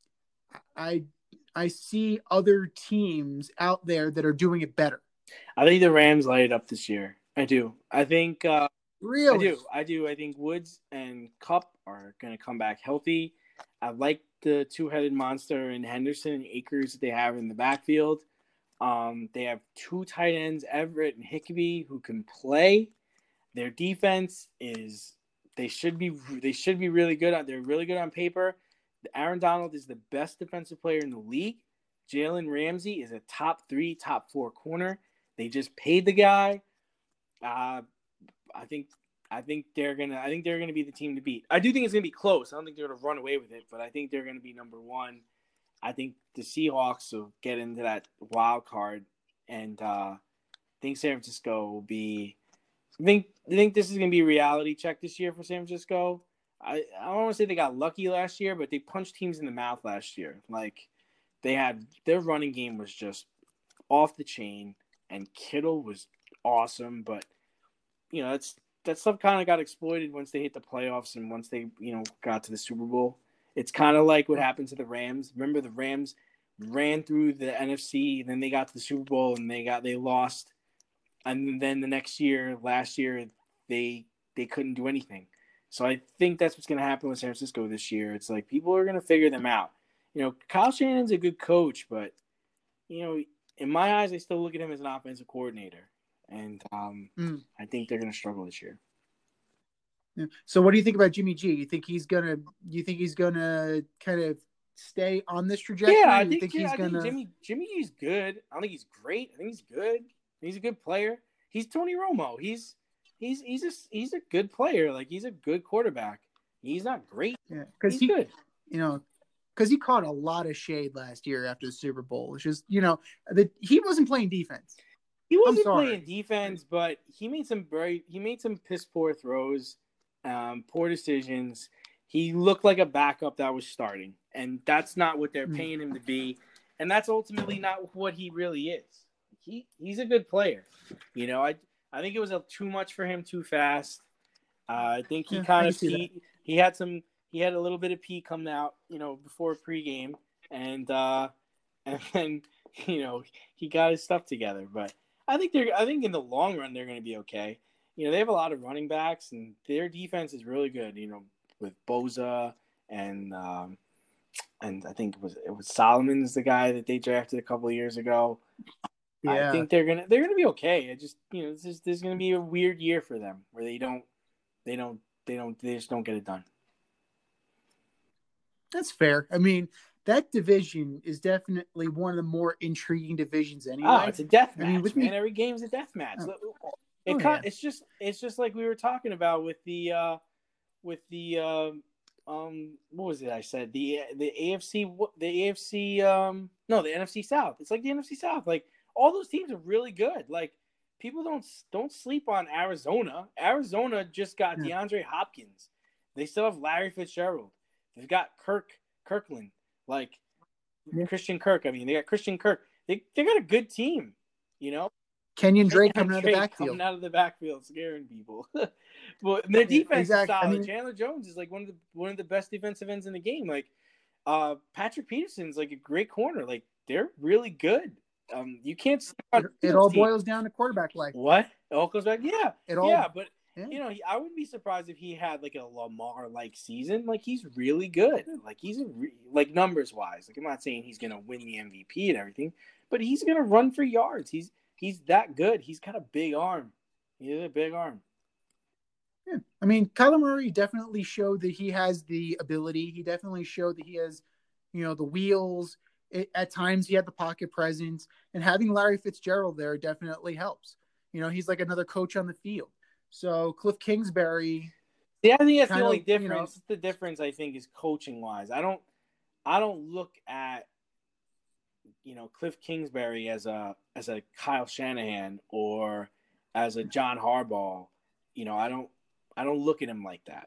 I see other teams out there that are doing it better. I think the Rams light it up this year. I do. I think really. I do. I think Woods and Kupp are going to come back healthy. I like the two-headed monster in Henderson and Akers that they have in the backfield. They have two tight ends, Everett and Higbee, who can play. Their defense is they should be really good. They're really good on paper. Aaron Donald is the best defensive player in the league. Jalen Ramsey is a top 3, top 4 corner. They just paid the guy. I think they're gonna be the team to beat. I do think it's gonna be close. I don't think they're gonna run away with it, but I think they're gonna be number one. I think the Seahawks will get into that wild card, and I think San Francisco will be. I think this is gonna be a reality check this year for San Francisco. I don't want to say they got lucky last year, but they punched teams in the mouth last year. Like their running game was just off the chain, and Kittle was awesome, but that stuff kind of got exploited once they hit the playoffs and once they got to the Super Bowl. It's kind of like what happened to the Rams. Remember, the Rams ran through the NFC, then they got to the Super Bowl and they lost, and then the last year, they couldn't do anything. So I think that's what's going to happen with San Francisco this year. It's like people are going to figure them out. Kyle Shanahan's a good coach, but in my eyes, I still look at him as an offensive coordinator, and I think they're going to struggle this year. Yeah. So what do you think about Jimmy G? You think he's gonna kind of stay on this trajectory? Yeah, I think Jimmy G's good. I don't think he's great. I think he's good. He's a good player. He's Tony Romo. He's a good player. Like, he's a good quarterback. He's not great. Yeah, because he's good. Because he caught a lot of shade last year after the Super Bowl. It's just he wasn't playing defense. He wasn't playing defense, but he made some piss poor throws, poor decisions. He looked like a backup that was starting, and that's not what they're paying him to be, and that's ultimately not what he really is. He's a good player. I think it was too much for him too fast. I think he he had a little bit of pee coming out, before pregame, and then he got his stuff together. But I think in the long run they're going to be okay. They have a lot of running backs, and their defense is really good. With Bosa and I think it was Solomon's the guy that they drafted a couple of years ago. Yeah. I think they're gonna be okay. It just there's gonna be a weird year for them where they just don't get it done. That's fair. I mean, that division is definitely one of the more intriguing divisions anyway. Oh, it's a death match, man. Every game's a death match. It's just like we were talking about with the what was it I said? The NFC the NFC South. It's like the NFC South. Like, all those teams are really good. Like, people don't sleep on Arizona. Arizona just got DeAndre Hopkins. They still have Larry Fitzgerald. They've got Kirkland, Christian Kirk. I mean, they got Christian Kirk. They got a good team, Kenyon Drake coming out of the backfield, scaring people. But their defense is solid. I mean, Chandler Jones is like one of the best defensive ends in the game. Like, Patrick Peterson's like a great corner. Like, they're really good. You can't. It all boils down to quarterback play. What? It all goes back. Yeah. But I wouldn't be surprised if he had like a Lamar-like season. Like, he's really good. Like, he's like numbers wise. Like, I'm not saying he's gonna win the MVP and everything, but he's gonna run for yards. He's that good. He's got a big arm. He has a big arm. Yeah. I mean, Kyler Murray definitely showed that he has the ability. He definitely showed that he has, the wheels. At times he had the pocket presence, and having Larry Fitzgerald there definitely helps. He's like another coach on the field. So Cliff Kingsbury. Yeah, I think that's the only difference. The difference, I think, is coaching wise. I don't look at Cliff Kingsbury as a Kyle Shanahan or as a John Harbaugh. I don't look at him like that.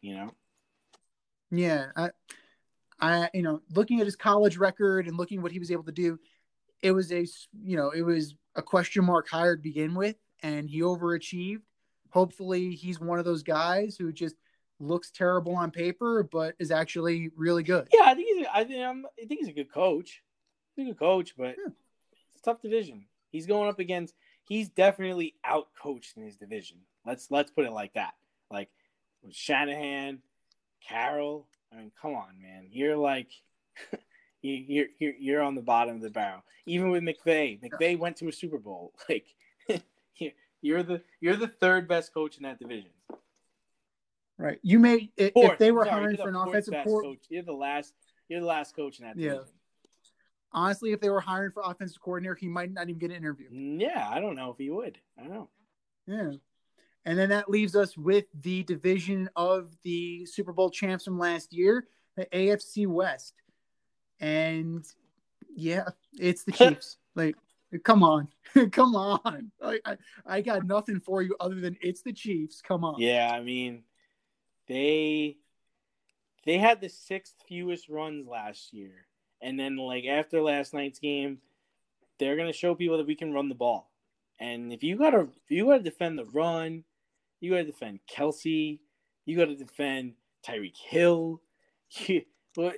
Yeah, I looking at his college record and looking at what he was able to do, it was a question mark hire to begin with, and he overachieved. hopefully he's one of those guys who just looks terrible on paper, but is actually really good. Yeah, I think he's a good coach. He's a good coach, but it's a tough division. He's going up against. He's definitely out coached in his division. Let's put it like that. Like Shanahan, Carroll. I mean, come on, man. You're like you're on the bottom of the barrel. Even with McVay. McVay went to a Super Bowl. Like you're the third best coach in that division. Right. You may if they were hiring for an offensive coach. You're the last coach in that division. Honestly, if they were hiring for offensive coordinator, he might not even get an interview. Yeah, I don't know if he would. I don't know. Yeah. And then that leaves us with the division of the Super Bowl champs from last year, the AFC West. And yeah, it's the Chiefs. Like, come on. Come on. I got nothing for you other than it's the Chiefs. Come on. Yeah, I mean, they had the sixth fewest runs last year. And then, like, after last night's game, they're going to show people that we can run the ball. And if you gotta defend the run, you got to defend Kelsey, you got to defend Tyreek Hill. But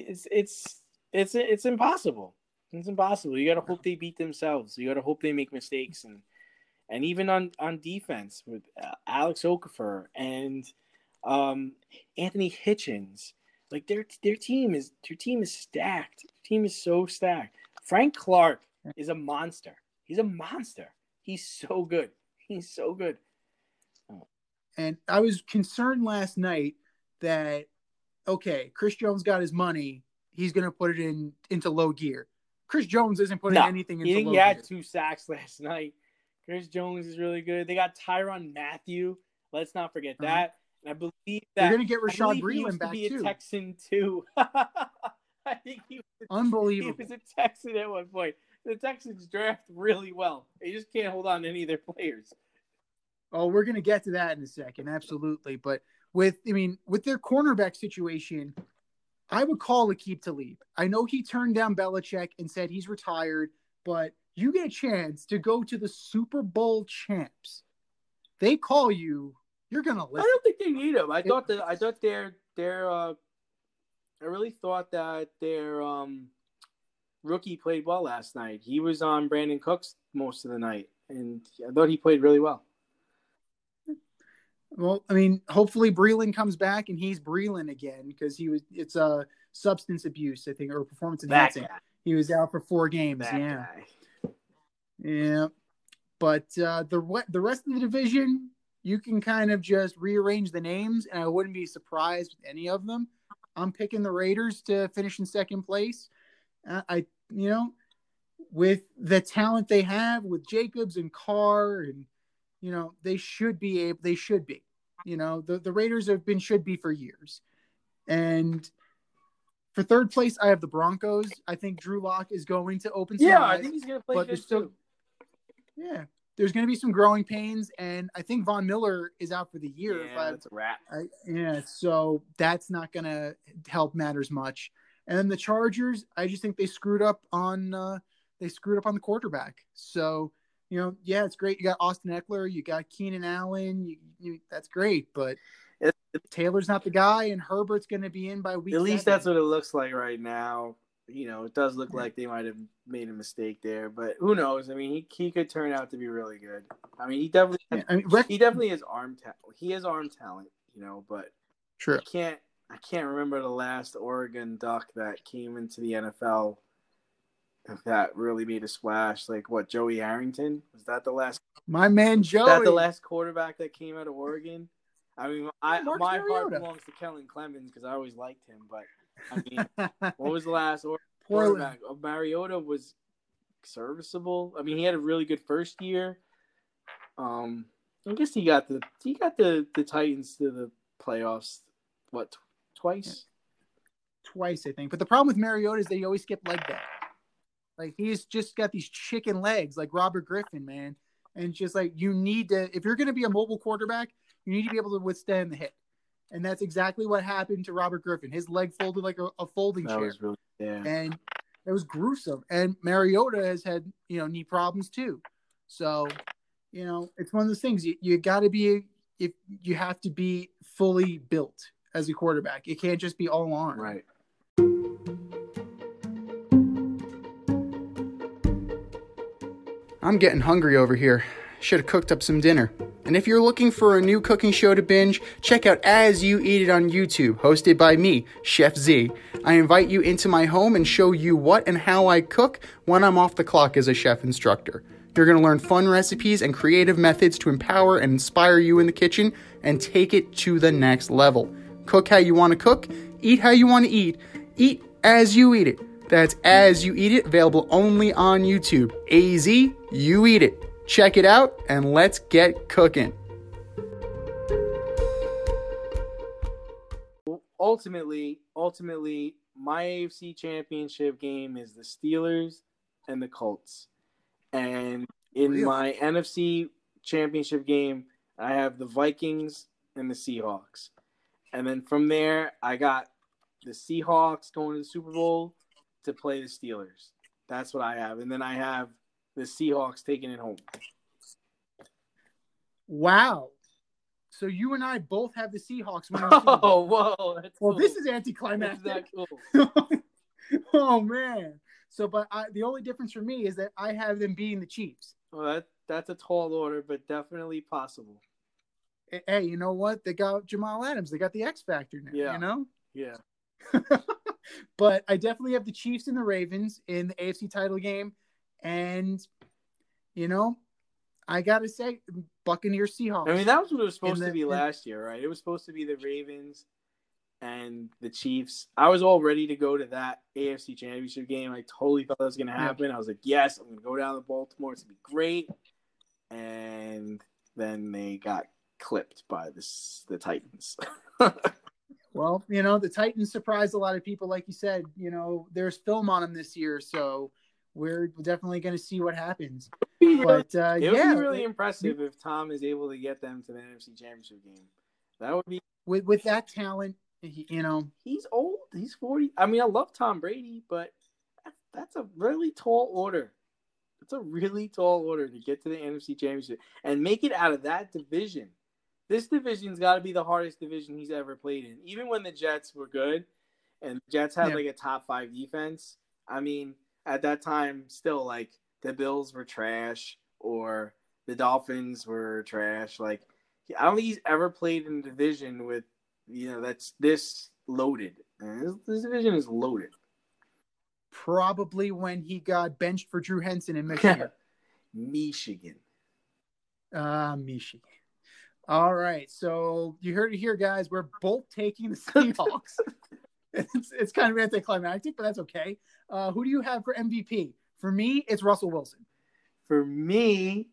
it's impossible. It's impossible. You got to hope they beat themselves. You got to hope they make mistakes. And even on defense with Alex Okafor and Anthony Hitchens. Like their team is stacked. Their team is so stacked. Frank Clark is a monster. He's a monster. He's so good. He's so good. And I was concerned last night that Chris Jones got his money. He's going to put it into low gear. Chris Jones isn't putting anything into low gear. He had 2 sacks last night. Chris Jones is really good. They got Tyrann Mathieu. Let's not forget that. And I believe that they're going to get Rashad Breeland back too. He used to be a Texan too. I think he was unbelievable. He was a Texan at one point. The Texans draft really well. They just can't hold on to any of their players. Oh, we're going to get to that in a second, absolutely. But with their cornerback situation, I would call Aqib Talib. I know he turned down Belichick and said he's retired, but you get a chance to go to the Super Bowl champs. They call you. You're gonna listen. I don't think they need him. I really thought that their rookie played well last night. He was on Brandon Cooks most of the night, and I thought he played really well. Well, I mean, hopefully Breeland comes back and he's Breeland again because it's a substance abuse, I think, or performance enhancing. He was out for 4 games. Yeah. But the rest of the division, you can kind of just rearrange the names, and I wouldn't be surprised with any of them. I'm picking the Raiders to finish in second place. With the talent they have with Jacobs and Carr, and they should be. The Raiders should be for years. And for third place, I have the Broncos. I think Drew Lock is going to open some eyes. I think he's going to play good too. Yeah. There's going to be some growing pains, and I think Von Miller is out for the year. Yeah, that's a wrap. So that's not going to help matters much. And then the Chargers, I just think they screwed up on the quarterback. So, it's great. You got Austin Eckler, you got Keenan Allen, that's great, but Taylor's not the guy, and Herbert's going to be in by week 7. At least that's what it looks like right now. It does look like they might have made a mistake there, but who knows? I mean, he could turn out to be really good. I mean, he definitely has arm talent. He has arm talent, but true. I can't remember the last Oregon Duck that came into the NFL that really made a splash. Like what, Joey Harrington? Was that the last? My man Joey. Was that the last quarterback that came out of Oregon? I mean, my heart belongs to Kellen Clemens because I always liked him, but I mean, what was the last quarterback? Mariota was serviceable. I mean, he had a really good first year. I guess he got the Titans to the playoffs. What, twice? Twice, I think. But the problem with Mariota is that he always skipped leg day. Like, he's just got these chicken legs, like Robert Griffin, man. And just like, you need to, if you're going to be a mobile quarterback, you need to be able to withstand the hit. And that's exactly what happened to Robert Griffin. His leg folded like a folding chair. Was really, and it was gruesome. And Mariota has had, knee problems too. So, it's one of those things. You got to be if you have to be fully built as a quarterback. It can't just be all arm. Right. I'm getting hungry over here. Should have cooked up some dinner. And if you're looking for a new cooking show to binge, check out As You Eat It on YouTube, hosted by me, Chef Z. I invite you into my home and show you what and how I cook when I'm off the clock as a chef instructor. You're going to learn fun recipes and creative methods to empower and inspire you in the kitchen and take it to the next level. Cook how you want to cook, eat how you want to eat as you eat it. That's As You Eat It, available only on YouTube. AZ, you eat it. Check it out, and let's get cooking. Ultimately, my AFC Championship game is the Steelers and the Colts. And in my NFC Championship game, I have the Vikings and the Seahawks. And then from there, I got the Seahawks going to the Super Bowl to play the Steelers. That's what I have. And then I have the Seahawks taking it home. Wow. So you and I both have the Seahawks winning. Oh, whoa. That's well, cool. This is anticlimactic. That's not cool. Oh, man. So, but the only difference for me is that I have them beating the Chiefs. Well, that's a tall order, but definitely possible. Hey, you know what? They got Jamal Adams. They got the X Factor now, Yeah. You know? Yeah. But I definitely have the Chiefs and the Ravens in the AFC title game. And, I got to say, Buccaneers Seahawks. I mean, that was what it was supposed to be last year, right? It was supposed to be the Ravens and the Chiefs. I was all ready to go to that AFC Championship game. I totally thought that was going to happen. I was like, yes, I'm going to go down to Baltimore. It's going to be great. And then they got clipped by the Titans. Well, the Titans surprised a lot of people. Like you said, there's film on them this year, so we're definitely going to see what happens. But it would be really impressive if Tom is able to get them to the NFC Championship game. That would be with that talent. He's old. He's 40. I mean, I love Tom Brady, but that's a really tall order. It's a really tall order to get to the NFC Championship and make it out of that division. This division's got to be the hardest division he's ever played in. Even when the Jets were good and the Jets had like a top 5 defense, I mean, at that time, still like the Bills were trash or the Dolphins were trash. Like, I don't think he's ever played in a division with, that's this loaded. And this division is loaded. Probably when he got benched for Drew Henson in Michigan. Michigan. Michigan. All right, so you heard it here, guys. We're both taking the Seahawks. It's kind of anticlimactic, but that's okay. Who do you have for MVP? For me, it's Russell Wilson. For me,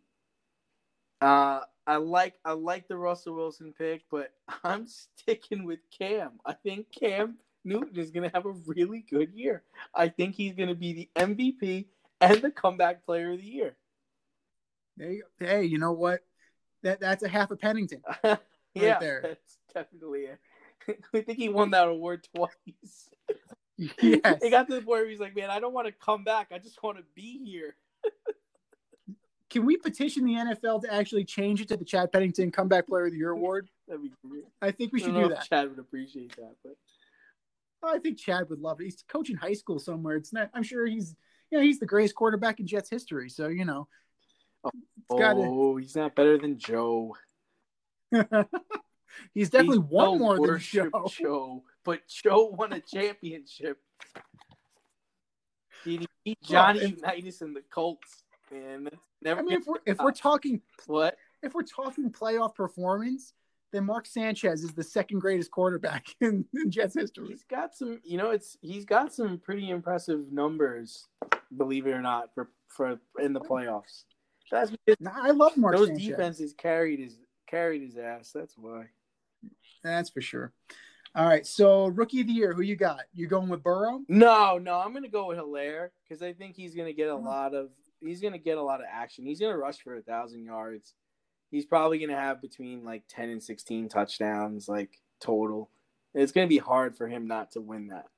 I like the Russell Wilson pick, but I'm sticking with Cam. I think Cam Newton is going to have a really good year. I think he's going to be the MVP and the comeback player of the year. There you go. Hey, you know what? That's a half a Pennington. Yeah, there. That's definitely it. I think he won that award twice. Yes. It got to the point where he's like, man, I don't want to come back. I just want to be here. Can we petition the NFL to actually change it to the Chad Pennington Comeback Player of the Year award? That'd be great. I think we should do that. Chad would appreciate that, but I think Chad would love it. He's coaching high school somewhere. It's not. I'm sure he's the greatest quarterback in Jets history. So he's not better than Joe. He's definitely won more than Joe. But Joe won a championship. He beat Johnny Unitas and the Colts, man. I mean, if we're talking what? If we're talking playoff performance, then Mark Sanchez is the second greatest quarterback in Jets history. He's got some, he's got some pretty impressive numbers, believe it or not, for in the playoffs. That's I love Mark Sanchez. Those defenses carried his ass. That's why. That's for sure. All right, so Rookie of the Year, who you got? You going with Burrow? No, I'm going to go with Hilaire because I think he's going to get a lot of action. He's going to rush for 1,000 yards. He's probably going to have between like 10 and 16 touchdowns, like total. It's going to be hard for him not to win that.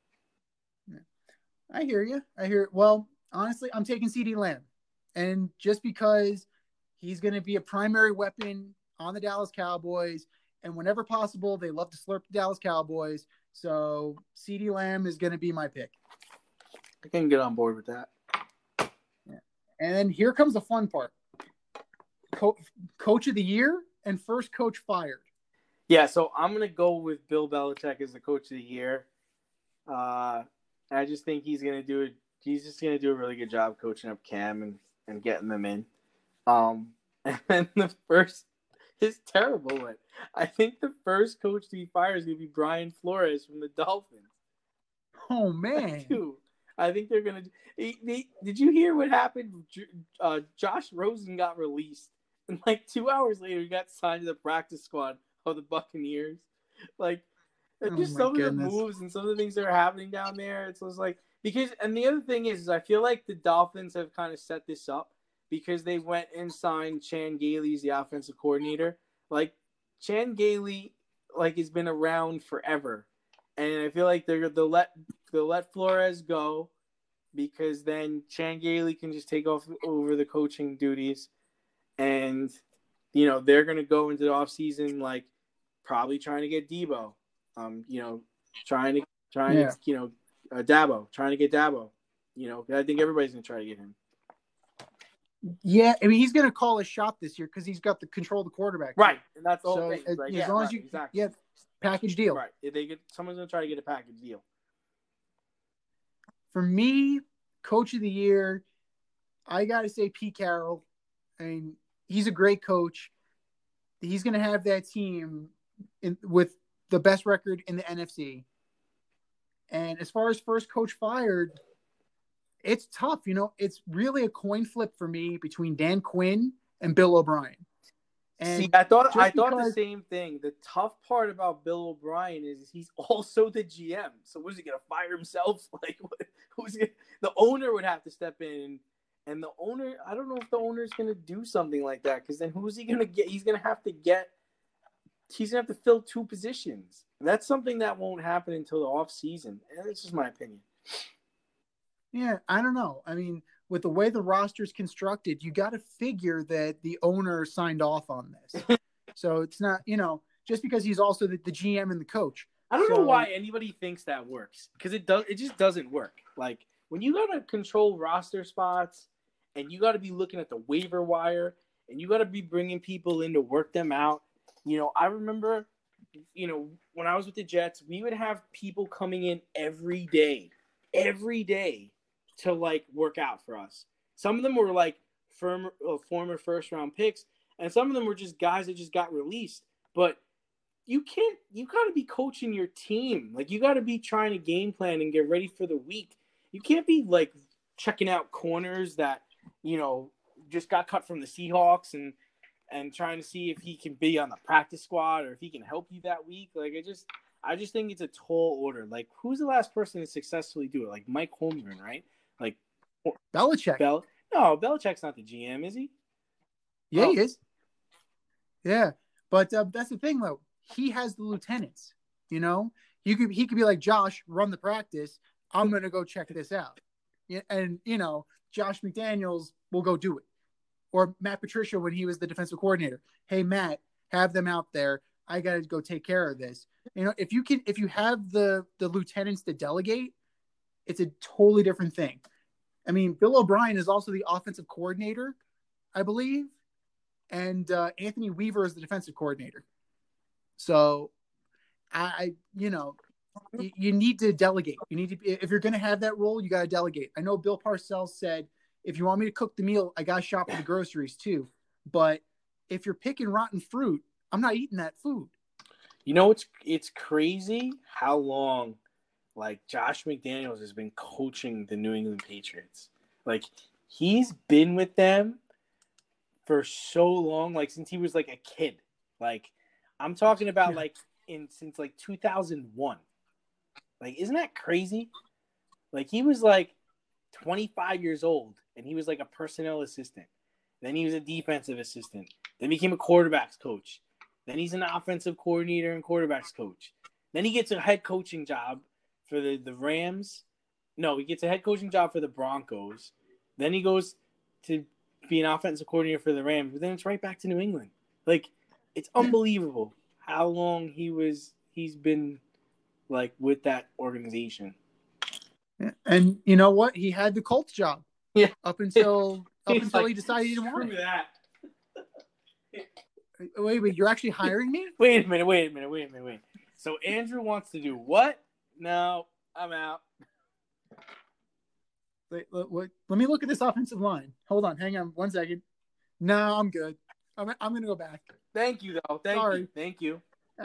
I hear you. Well, honestly, I'm taking CeeDee Lamb, and just because He's going to be a primary weapon on the Dallas Cowboys. And whenever possible, they love to slurp the Dallas Cowboys. So CeeDee Lamb is going to be my pick. I can get on board with that. Yeah. And then here comes the fun part. Coach of the year and first coach fired. Yeah, so I'm going to go with Bill Belichick as the coach of the year. I just think he's going to do it. He's just going to do a really good job coaching up Cam and getting them in. And the first is terrible one. I think the first coach to be fired is going to be Brian Flores from the Dolphins. Oh, man. I think they're going to – did you hear what happened? Josh Rosen got released. And, 2 hours later, he got signed to the practice squad of the Buccaneers. Just some of the moves and some of the things that are happening down there. It's just because – and the other thing is I feel like the Dolphins have kind of set this up because they went and signed Chan Gailey as the offensive coordinator. Chan Gailey, has been around forever. And I feel like they'll let Flores go because then Chan Gailey can just take over the coaching duties. And, they're going to go into the offseason, probably trying to get Debo. Dabo, trying to get Dabo. I think everybody's going to try to get him. Yeah, I mean, he's going to call his shot this year because he's got the control of the quarterback. Right, and that's the whole thing. As long as you package deal. Right, someone's going to try to get a package deal. For me, coach of the year, I got to say Pete Carroll. I mean, he's a great coach. He's going to have that team with the best record in the NFC. And as far as first coach fired, it's tough. It's really a coin flip for me between Dan Quinn and Bill O'Brien. And I thought the same thing. The tough part about Bill O'Brien is he's also the GM. So was he going to fire himself? The owner would have to step in, and the owner, I don't know if the owner is going to do something like that because then who's he going to get? He's going to have to fill two positions. That's something that won't happen until the off season. And that's just my opinion. Yeah, I don't know. I mean, with the way the roster is constructed, you got to figure that the owner signed off on this. So it's not, just because he's also the GM and the coach. I don't know why anybody thinks that works because it just doesn't work. When you got to control roster spots and you got to be looking at the waiver wire and you got to be bringing people in to work them out. I remember, when I was with the Jets, we would have people coming in every day to work out for us. Some of them were former first round picks, and some of them were just guys that just got released. But you got to be coaching your team. You got to be trying to game plan and get ready for the week. You can't be checking out corners that, just got cut from the Seahawks and trying to see if he can be on the practice squad or if he can help you that week. I just think it's a tall order. Who's the last person to successfully do it? Mike Holmgren, right? Belichick. No, Belichick's not the GM, is he? Yeah, He is. Yeah, but that's the thing, though. He has the lieutenants. He could be like, Josh, run the practice. I'm gonna go check this out. And Josh McDaniels will go do it, or Matt Patricia when he was the defensive coordinator. Hey, Matt, have them out there. I got to go take care of this. If you have the lieutenants to delegate, it's a totally different thing. I mean, Bill O'Brien is also the offensive coordinator, I believe, and Anthony Weaver is the defensive coordinator. So, you need to delegate. You need to, if you're going to have that role, you got to delegate. I know Bill Parcells said, if you want me to cook the meal, I got to shop for the groceries too. But if you're picking rotten fruit, I'm not eating that food. It's crazy how long Josh McDaniels has been coaching the New England Patriots. He's been with them for so long, since he was a kid. I'm talking about since 2001. Isn't that crazy? He was 25 years old and he was a personnel assistant. Then he was a defensive assistant. Then became a quarterbacks coach. Then he's an offensive coordinator and quarterbacks coach. Then he gets a head coaching job for the Rams. No, he gets a head coaching job for the Broncos. Then he goes to be an offensive coordinator for the Rams, but then it's right back to New England. Like, it's unbelievable how long he's been like with that organization. And you know what? He had the Colts job. Yeah. Up until like, he decided he didn't want it. That. Wait, you're actually hiring me? Wait a minute. So Andrew wants to do what? No, I'm out. Wait, let me look at this offensive line. Hold on, hang on 1 second. No, I'm good. I'm going to go back. Thank you, though. Thank you.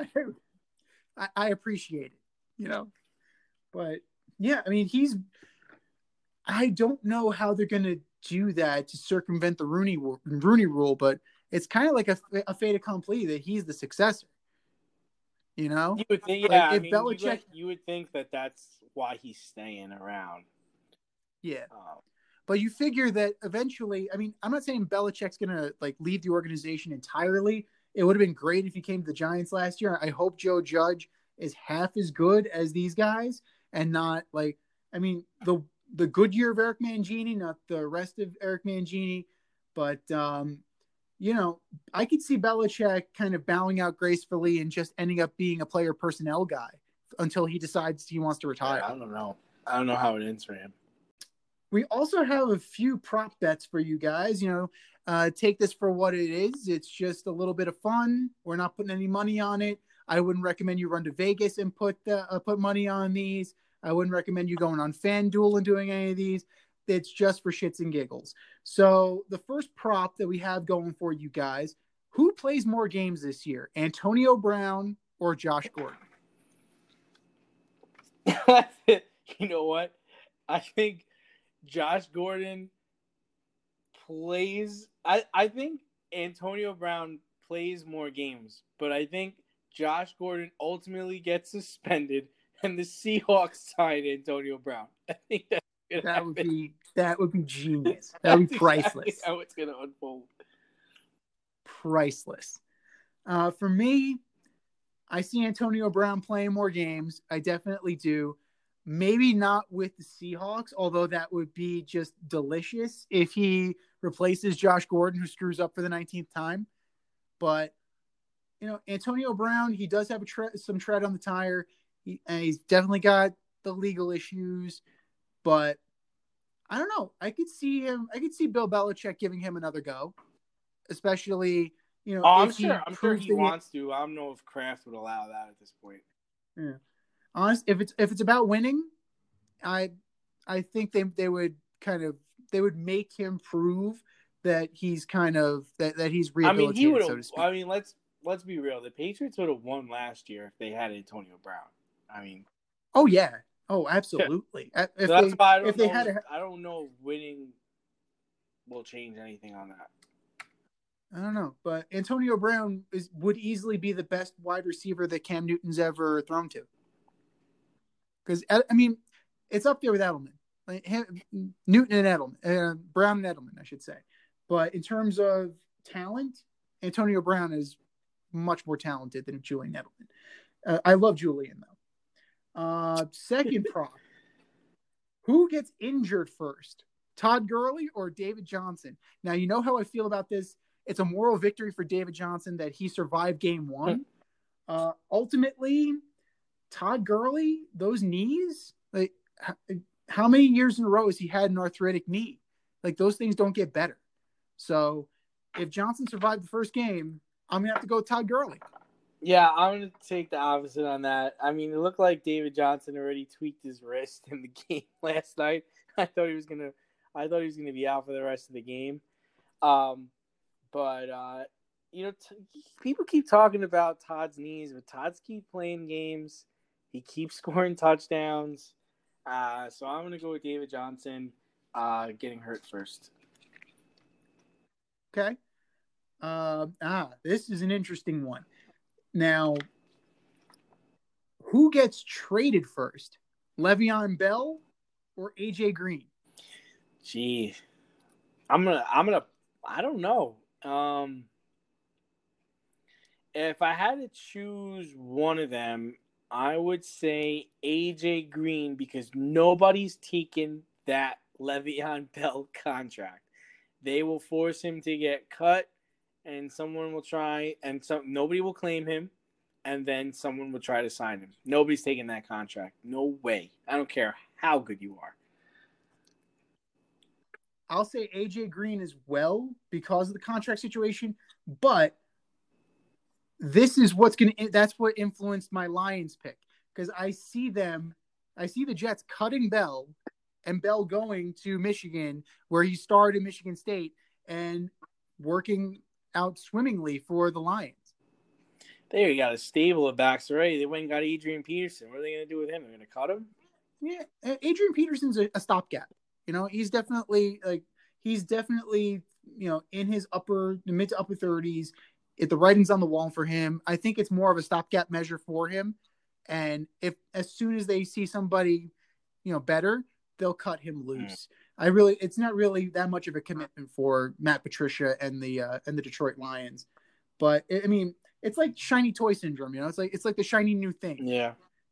I appreciate it, you know. But, yeah, I mean, I don't know how they're going to do that to circumvent the Rooney rule, but it's kind of like a fait accompli that he's the successor. You know? You would think, yeah. Like, Belichick, you would think that that's why he's staying around. Yeah. But you figure that eventually, I mean, I'm not saying Belichick's going to like leave the organization entirely. It would have been great if he came to the Giants last year. I hope Joe Judge is half as good as these guys and not like, I mean, the good year of Eric Mangini, not the rest of Eric Mangini. But, you know, I could see Belichick kind of bowing out gracefully and just ending up being a player personnel guy until he decides he wants to retire. I don't know. I don't know how it ends for him. We also have a few prop bets for you guys. You know, take this for what it is. It's just a little bit of fun. We're not putting any money on it. I wouldn't recommend you run to Vegas and put money on these. I wouldn't recommend you going on FanDuel and doing any of these. It's just for shits and giggles. So the first prop that we have going for you guys, who plays more games this year, Antonio Brown or Josh Gordon? You know what? I think Josh Gordon plays. I think Antonio Brown plays more games, but I think Josh Gordon ultimately gets suspended and the Seahawks sign Antonio Brown. I think that would be genius. That would be priceless. Exactly how it's going to unfold. Priceless. For me, I see Antonio Brown playing more games. I definitely do. Maybe not with the Seahawks, although that would be just delicious if he replaces Josh Gordon, who screws up for the 19th time. But, you know, Antonio Brown, he does have some tread on the tire. He's definitely got the legal issues. But I don't know. I could see Bill Belichick giving him another go, especially, you know. I'm sure he wants to. I don't know if Kraft would allow that at this point. Yeah. Honest, if it's about winning, I think they would make him prove that he's kind of that he's rehabilitated. I mean, so to speak. I mean, let's be real. The Patriots would have won last year if they had Antonio Brown. I mean, oh yeah, oh absolutely. Yeah. That's why I don't know if winning will change anything on that. I don't know, but Antonio Brown would easily be the best wide receiver that Cam Newton's ever thrown to. Because, I mean, it's up there with Edelman. Like, Newton and Edelman. Brown and Edelman, I should say. But in terms of talent, Antonio Brown is much more talented than Julian Edelman. I love Julian, though. Second prop. Who gets injured first? Todd Gurley or David Johnson? Now, you know how I feel about this. It's a moral victory for David Johnson that he survived game one. Ultimately, Todd Gurley, those knees, like how many years in a row has he had an arthritic knee? Like those things don't get better. So if Johnson survived the first game, I'm going to have to go with Todd Gurley. Yeah, I'm going to take the opposite on that. I mean, it looked like David Johnson already tweaked his wrist in the game last night. I thought he was going to be out for the rest of the game. But you know, people keep talking about Todd's knees, but Todd's keep playing games. He keeps scoring touchdowns. So I'm going to go with David Johnson getting hurt first. Okay. This is an interesting one. Now, who gets traded first? Le'Veon Bell or AJ Green? Gee. I don't know. If I had to choose one of them, I would say AJ Green because nobody's taken that Le'Veon Bell contract. they will force him to get cut, and someone will try, and nobody will claim him, and then someone will try to sign him. Nobody's taking that contract. No way. I don't care how good you are. I'll say AJ Green as well because of the contract situation, but that's what influenced my Lions pick, because I see the Jets cutting Bell and Bell going to Michigan, where he started Michigan State, and working out swimmingly for the Lions. They got a stable of backs already. They went and got Adrian Peterson. What are they going to do with him? They're going to cut him? Yeah, Adrian Peterson's a stopgap. He's definitely in his mid to upper 30s. If the writing's on the wall for him, I think it's more of a stopgap measure for him. And if as soon as they see somebody, better, they'll cut him loose. It's not really that much of a commitment for Matt Patricia and the Detroit Lions. But it's like shiny toy syndrome. It's like the shiny new thing. Yeah.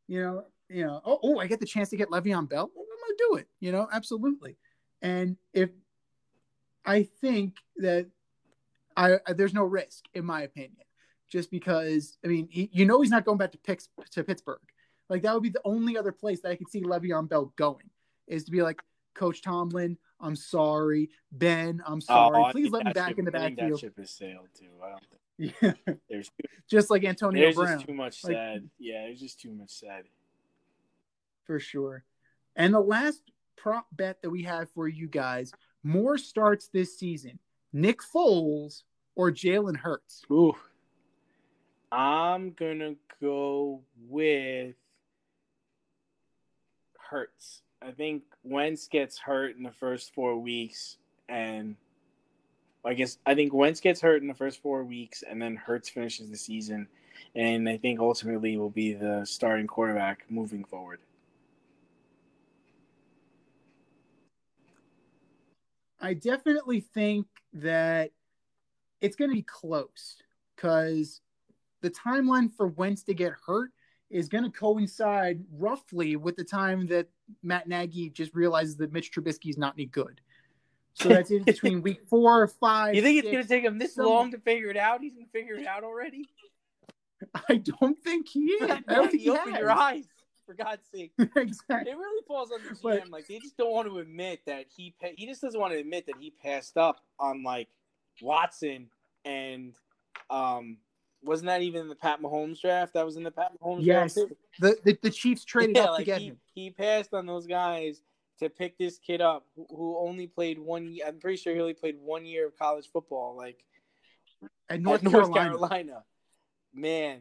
I get the chance to get Le'Veon Bell. Well, I'm gonna do it. Absolutely. And if I think that there's no risk, in my opinion, just because he's not going back to Pittsburgh. Like, that would be the only other place that I could see Le'Veon Bell going, is to be like, Coach Tomlin, I'm sorry. Ben, I'm sorry. Please let me back in the backfield. I think that ship has sailed too. I don't think. Yeah. Just like Antonio Brown. There's just too much said. Yeah, there's just too much said. For sure. And the last prop bet that we have for you guys, more starts this season, Nick Foles or Jalen Hurts? Ooh. I'm going to go with Hurts. I think Wentz gets hurt in the first 4 weeks, and I think Wentz gets hurt in the first 4 weeks, and then Hurts finishes the season, and I think ultimately will be the starting quarterback moving forward. I definitely think that it's going to be close, because the timeline for Wentz to get hurt is going to coincide roughly with the time that Matt Nagy just realizes that Mitch Trubisky is not any good. So that's in between week 4 or 5. You think it's going to take him this long to figure it out? He's going to figure it out already? I don't think he is. I don't think he open your eyes, for God's sake. Exactly. It really falls on the GM. Like, they just don't want to admit that he just doesn't want to admit that he passed up on, like, Watson and wasn't that even in the Pat Mahomes draft? That was in the Pat Mahomes draft too. The Chiefs traded up to get him. He passed on those guys to pick this kid up who only played 1 year. I'm pretty sure he only played 1 year of college football, like at North Carolina. Man.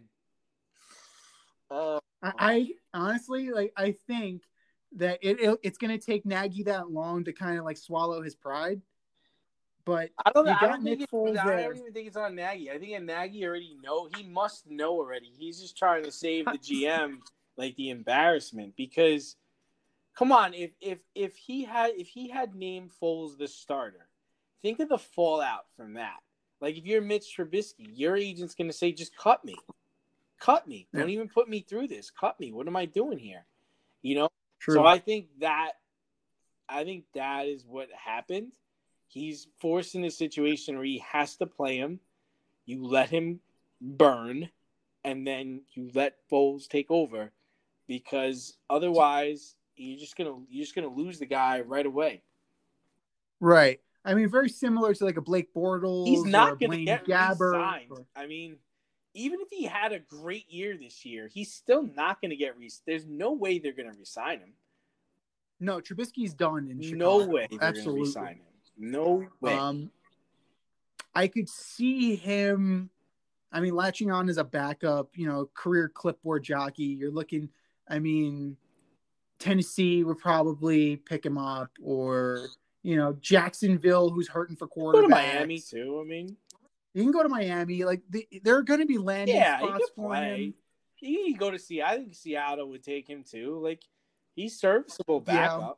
I honestly, I think that it's going to take Nagy that long to kind of like swallow his pride. But I don't even think it's on Nagy. I think Nagy already he must know already. He's just trying to save the GM like the embarrassment, because come on, if he had named Foles the starter, think of the fallout from that. Like, if you're Mitch Trubisky, your agent's going to say, just cut me. Cut me. Don't even put me through this. Cut me. What am I doing here? True. So I think that is what happened. He's forced in a situation where he has to play him. You let him burn, and then you let Foles take over, because otherwise you're just gonna lose the guy right away. Right. Very similar to like a Blake Bortles. He's not going to get Gabbert. Re-signed. Even if he had a great year this year, he's still not going to get There's no way they're going to re-sign him. No, Trubisky's done in Chicago. No way they're going to re-sign him. No way. I could see him, latching on as a backup, career clipboard jockey. You're looking, Tennessee would probably pick him up, or, Jacksonville, who's hurting for quarterbacks. Go to Miami too. You can go to Miami. Like, there are going to be landing spots for him. He can go to Seattle. I think Seattle would take him too. Like, he's serviceable backup.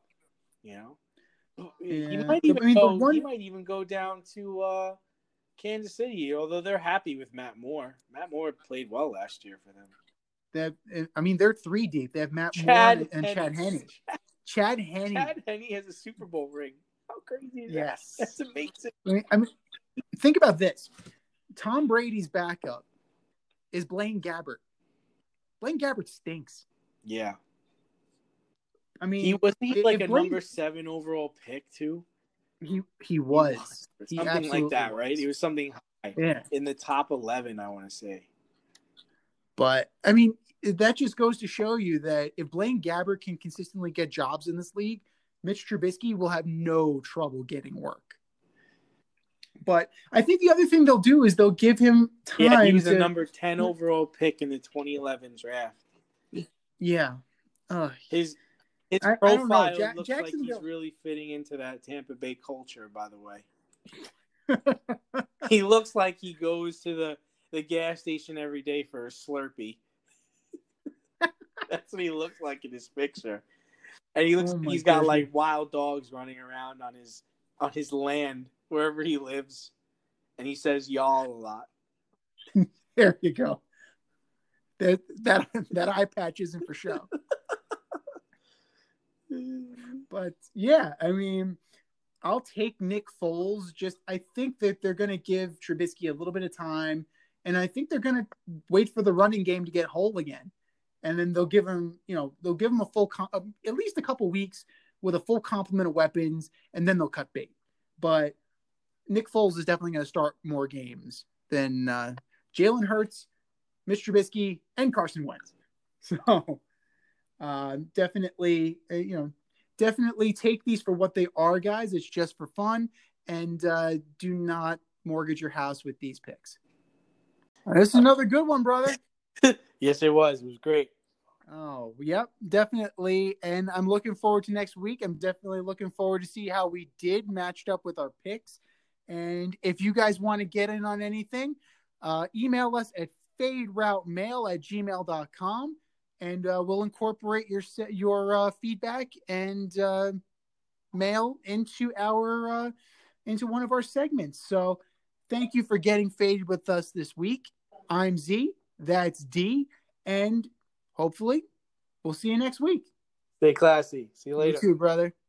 He might even go down to Kansas City, although they're happy with Matt Moore. Matt Moore played well last year for them. They're 3 deep. They have Matt Moore and Chad Chad Henne. Chad Henne. Chad Henne has a Super Bowl ring. How crazy is Yes. that? That's amazing. I mean, think about this. Tom Brady's backup is Blaine Gabbert. Blaine Gabbert stinks. Yeah. I mean, He wasn't he like a Brady, number 7 overall pick too? he was. He Something like that, was. right? He was something high. Yeah. In the top 11, I want to say. But I mean, that just goes to show you that if Blaine Gabbert can consistently get jobs in this league, Mitch Trubisky will have no trouble getting work. But I think the other thing they'll do is they'll give him time. Yeah, he was a number 10 overall pick in the 2011 draft. Yeah. His I profile don't know. looks like he's really fitting into that Tampa Bay culture, by the way. He looks like he goes to the gas station every day for a Slurpee. That's what he looks like in his picture. And he looks he's got goodness. like wild dogs running around on his land, wherever he lives. And he says y'all a lot. There you go. That eye patch isn't for show. But yeah, I mean, I'll take Nick Foles. I think that they're going to give Trubisky a little bit of time, and I think they're going to wait for the running game to get whole again, and then they'll give him a full, at least a couple weeks with a full complement of weapons, and then they'll cut bait. But Nick Foles is definitely going to start more games than Jalen Hurts, Mitch Trubisky, and Carson Wentz. So definitely take these for what they are, guys. It's just for fun, and do not mortgage your house with these picks. This is another good one, brother. Yes, it was. It was great. Oh, yep, definitely. And I'm looking forward to next week. I'm definitely looking forward to see how we did matched up with our picks. And if you guys want to get in on anything, email us at faderoutemail@gmail.com. And we'll incorporate your feedback and mail into into one of our segments. So thank you for getting faded with us this week. I'm Z, that's D, and hopefully we'll see you next week. Stay classy. See you later. You too, brother.